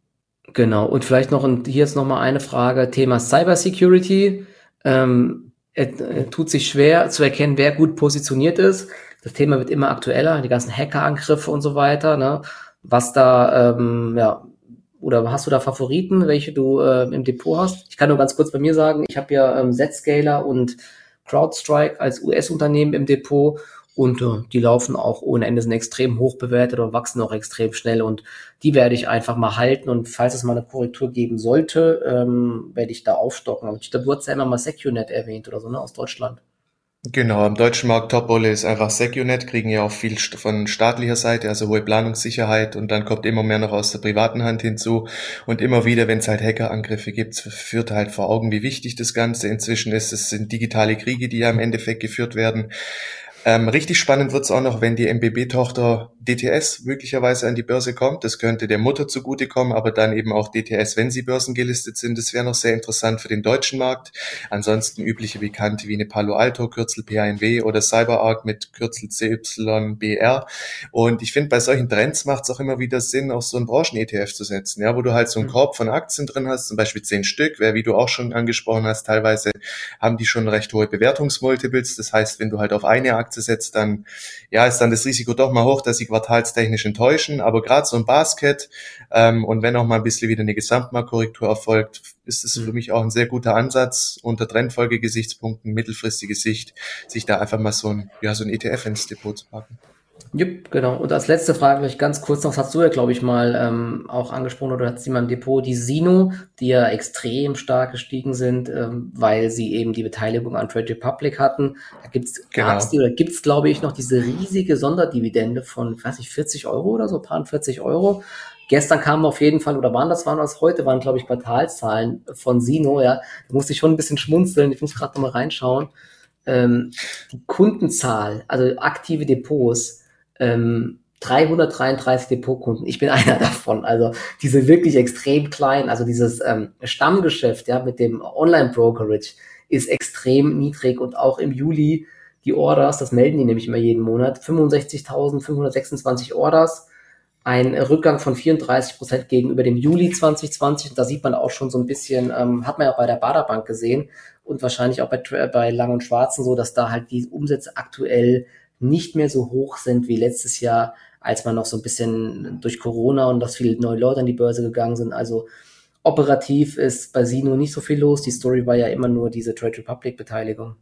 Speaker 1: Genau, und vielleicht noch, und hier ist noch mal eine Frage, Thema Cybersecurity. Ähm, es, äh, tut sich schwer zu erkennen, wer gut positioniert ist. Das Thema wird immer aktueller, die ganzen Hackerangriffe und so weiter. Ne? Was da, ähm, ja, oder hast du da Favoriten, welche du äh, im Depot hast? Ich kann nur ganz kurz bei mir sagen, ich habe ja ähm, Zscaler und CrowdStrike als U S-Unternehmen im Depot und äh, die laufen auch ohne Ende, sind extrem hoch bewertet und wachsen auch extrem schnell und die werde ich einfach mal halten und falls es mal eine Korrektur geben sollte, ähm, werde ich da aufstocken. Aber ich glaube, du hast ja immer mal SecureNet erwähnt oder so, ne, aus Deutschland.
Speaker 2: Genau, am deutschen Markt Top-Rolle ist einfach SecureNet, kriegen ja auch viel st- von staatlicher Seite, also hohe Planungssicherheit und dann kommt immer mehr noch aus der privaten Hand hinzu und immer wieder, wenn es halt Hackerangriffe gibt, führt halt vor Augen, wie wichtig das Ganze inzwischen ist. Es sind digitale Kriege, die ja im Endeffekt geführt werden. Ähm, richtig spannend wird's auch noch, wenn die M B B-Tochter D T S möglicherweise an die Börse kommt. Das könnte der Mutter zugutekommen, aber dann eben auch D T S, wenn sie börsengelistet sind. Das wäre noch sehr interessant für den deutschen Markt. Ansonsten übliche Bekannte wie eine Palo Alto, Kürzel P A N W oder CyberArk mit Kürzel C Y B R. Und ich finde, bei solchen Trends macht es auch immer wieder Sinn, auf so einen Branchen-E T F zu setzen, ja, wo du halt so einen Korb von Aktien drin hast, zum Beispiel zehn Stück, wer, wie du auch schon angesprochen hast, teilweise haben die schon recht hohe Bewertungsmultiples. Das heißt, wenn du halt auf eine Aktie setzt, dann ja, ist dann das Risiko doch mal hoch, dass sie quartalstechnisch enttäuschen. Aber gerade so ein Basket ähm, und wenn auch mal ein bisschen wieder eine Gesamtmarktkorrektur erfolgt, ist es für mich auch ein sehr guter Ansatz, unter Trendfolgegesichtspunkten, mittelfristige Sicht, sich da einfach mal so ein, ja, so ein E T F ins Depot zu packen.
Speaker 1: Jupp, genau. Und als letzte Frage vielleicht ganz kurz noch, das hast du ja, glaube ich, mal ähm, auch angesprochen oder hat jemand im Depot, die Sino, die ja extrem stark gestiegen sind, ähm, weil sie eben die Beteiligung an Trade Republic hatten. Da gibt's, gab's die
Speaker 2: Genau.
Speaker 1: oder gibt's, glaube ich, noch diese riesige Sonderdividende von, ich weiß nicht, vierzig Euro oder so, paar vierzig Euro. Gestern kamen auf jeden Fall, oder waren das, waren das heute, waren, glaube ich, Quartalszahlen von Sino, ja. Da musste ich schon ein bisschen schmunzeln. Ich muss gerade noch mal reinschauen. Ähm, die Kundenzahl, also aktive Depots, ähm, dreihundertdreiunddreißig Depotkunden. Ich bin einer davon. Also diese wirklich extrem klein, also dieses ähm, Stammgeschäft, ja, mit dem Online-Brokerage ist extrem niedrig und auch im Juli die Orders, das melden die nämlich immer jeden Monat, fünfundsechzigtausendfünfhundertsechsundzwanzig Orders, ein Rückgang von vierunddreißig Prozent gegenüber dem Juli zwanzig zwanzig. Und da sieht man auch schon so ein bisschen, ähm, hat man ja auch bei der Baderbank gesehen und wahrscheinlich auch bei, bei Lang und Schwarzen so, dass da halt die Umsätze aktuell nicht mehr so hoch sind wie letztes Jahr, als man noch so ein bisschen durch Corona und dass viele neue Leute an die Börse gegangen sind. Also operativ ist bei Sino nicht so viel los. Die Story war ja immer nur diese Trade Republic Beteiligung.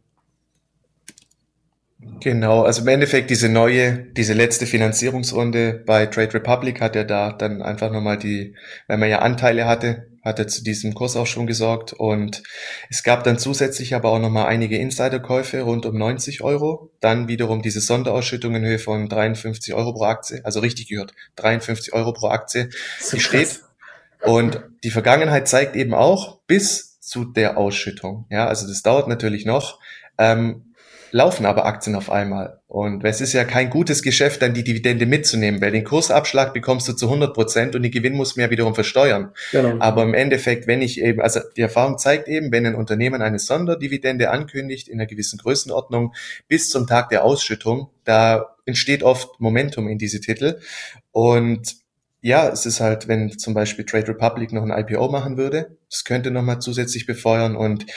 Speaker 2: Genau, also im Endeffekt diese neue, diese letzte Finanzierungsrunde bei Trade Republic hat ja da dann einfach nochmal die, weil man ja Anteile hatte, hat er zu diesem Kurs auch schon gesorgt und es gab dann zusätzlich aber auch nochmal einige Insiderkäufe rund um neunzig Euro, dann wiederum diese Sonderausschüttung in Höhe von dreiundfünfzig Euro pro Aktie, also richtig gehört, dreiundfünfzig Euro pro Aktie,
Speaker 1: So
Speaker 2: die
Speaker 1: krass.
Speaker 2: steht und die Vergangenheit zeigt eben auch bis zu der Ausschüttung, ja, also das dauert natürlich noch, ähm, laufen aber Aktien auf einmal. Und es ist ja kein gutes Geschäft, dann die Dividende mitzunehmen, weil den Kursabschlag bekommst du zu hundert Prozent und den Gewinn musst du ja wiederum versteuern.
Speaker 1: Genau.
Speaker 2: Aber im Endeffekt, wenn ich eben, also die Erfahrung zeigt eben, wenn ein Unternehmen eine Sonderdividende ankündigt in einer gewissen Größenordnung bis zum Tag der Ausschüttung, da entsteht oft Momentum in diese Titel. Und ja, es ist halt, wenn zum Beispiel Trade Republic noch ein I P O machen würde, das könnte nochmal zusätzlich befeuern und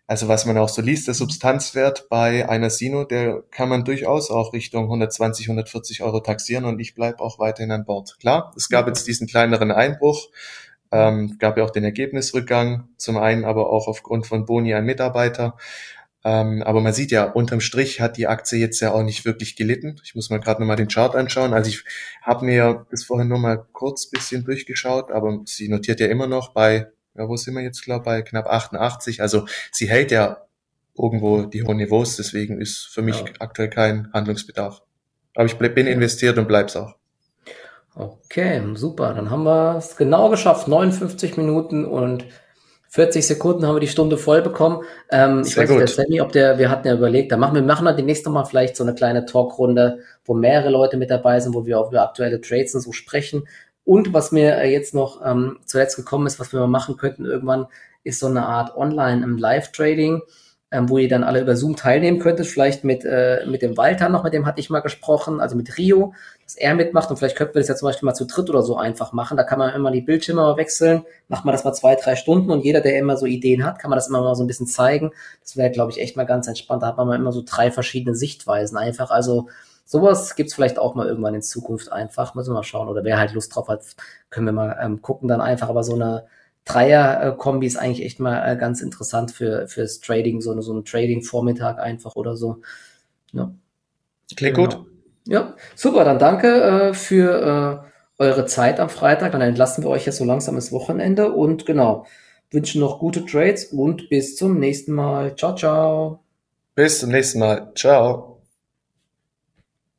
Speaker 2: Also was man auch so liest, der Substanzwert bei einer Sino, der kann man durchaus auch Richtung hundertzwanzig, hundertvierzig Euro taxieren und ich bleibe auch weiterhin an Bord. Klar, es gab jetzt diesen kleineren Einbruch, ähm, gab ja auch den Ergebnisrückgang, zum einen aber auch aufgrund von Boni an Mitarbeiter. Ähm, aber man sieht ja, unterm Strich hat die Aktie jetzt ja auch nicht wirklich gelitten. Ich muss mal gerade nochmal den Chart anschauen. Also ich habe mir das vorhin nur mal kurz bisschen durchgeschaut, aber sie notiert ja immer noch bei, ja, wo sind wir jetzt, glaube bei knapp achtundachtzig. Also sie hält ja irgendwo die hohen Niveaus, deswegen ist für mich
Speaker 1: Ja.
Speaker 2: aktuell kein Handlungsbedarf. Aber ich bleib, bin investiert und bleib's auch.
Speaker 1: Okay, super. Dann haben wir es genau geschafft. neunundfünfzig Minuten und vierzig Sekunden haben wir die Stunde voll bekommen. Ähm, ich
Speaker 2: Sehr
Speaker 1: weiß nicht, der
Speaker 2: gut.
Speaker 1: Sammy, ob der, wir hatten ja überlegt, da machen wir, machen wir demnächst nochmal vielleicht so eine kleine Talkrunde, wo mehrere Leute mit dabei sind, wo wir auch über aktuelle Trades und so sprechen. Und was mir äh, jetzt noch ähm, zuletzt gekommen ist, was wir mal machen könnten irgendwann, ist so eine Art Online-Live-Trading, ähm, wo ihr dann alle über Zoom teilnehmen könntet, vielleicht mit, äh, mit dem Walter noch, mit dem hatte ich mal gesprochen, also mit Rio, dass er mitmacht und vielleicht könnten wir das ja zum Beispiel mal zu dritt oder so einfach machen. Da kann man immer die Bildschirme mal wechseln, macht man das mal zwei, drei Stunden und jeder, der immer so Ideen hat, kann man das immer mal so ein bisschen zeigen. Das wäre, glaube ich, echt mal ganz entspannt. Da hat man mal immer so drei verschiedene Sichtweisen einfach. Also sowas gibt's vielleicht auch mal irgendwann in Zukunft einfach. Müssen wir mal schauen. Oder wer halt Lust drauf hat, können wir mal ähm, gucken dann einfach. Aber so eine Dreier-Kombi ist eigentlich echt mal äh, ganz interessant für fürs Trading, so, eine, so ein Trading-Vormittag einfach oder so. Ja.
Speaker 2: Klingt
Speaker 1: Genau.
Speaker 2: gut.
Speaker 1: Ja, super, dann danke äh, für äh, eure Zeit am Freitag. Dann entlassen wir euch jetzt so langsam ins Wochenende und genau, wünschen noch gute Trades und bis zum nächsten Mal. Ciao, ciao.
Speaker 2: Bis zum nächsten Mal. Ciao.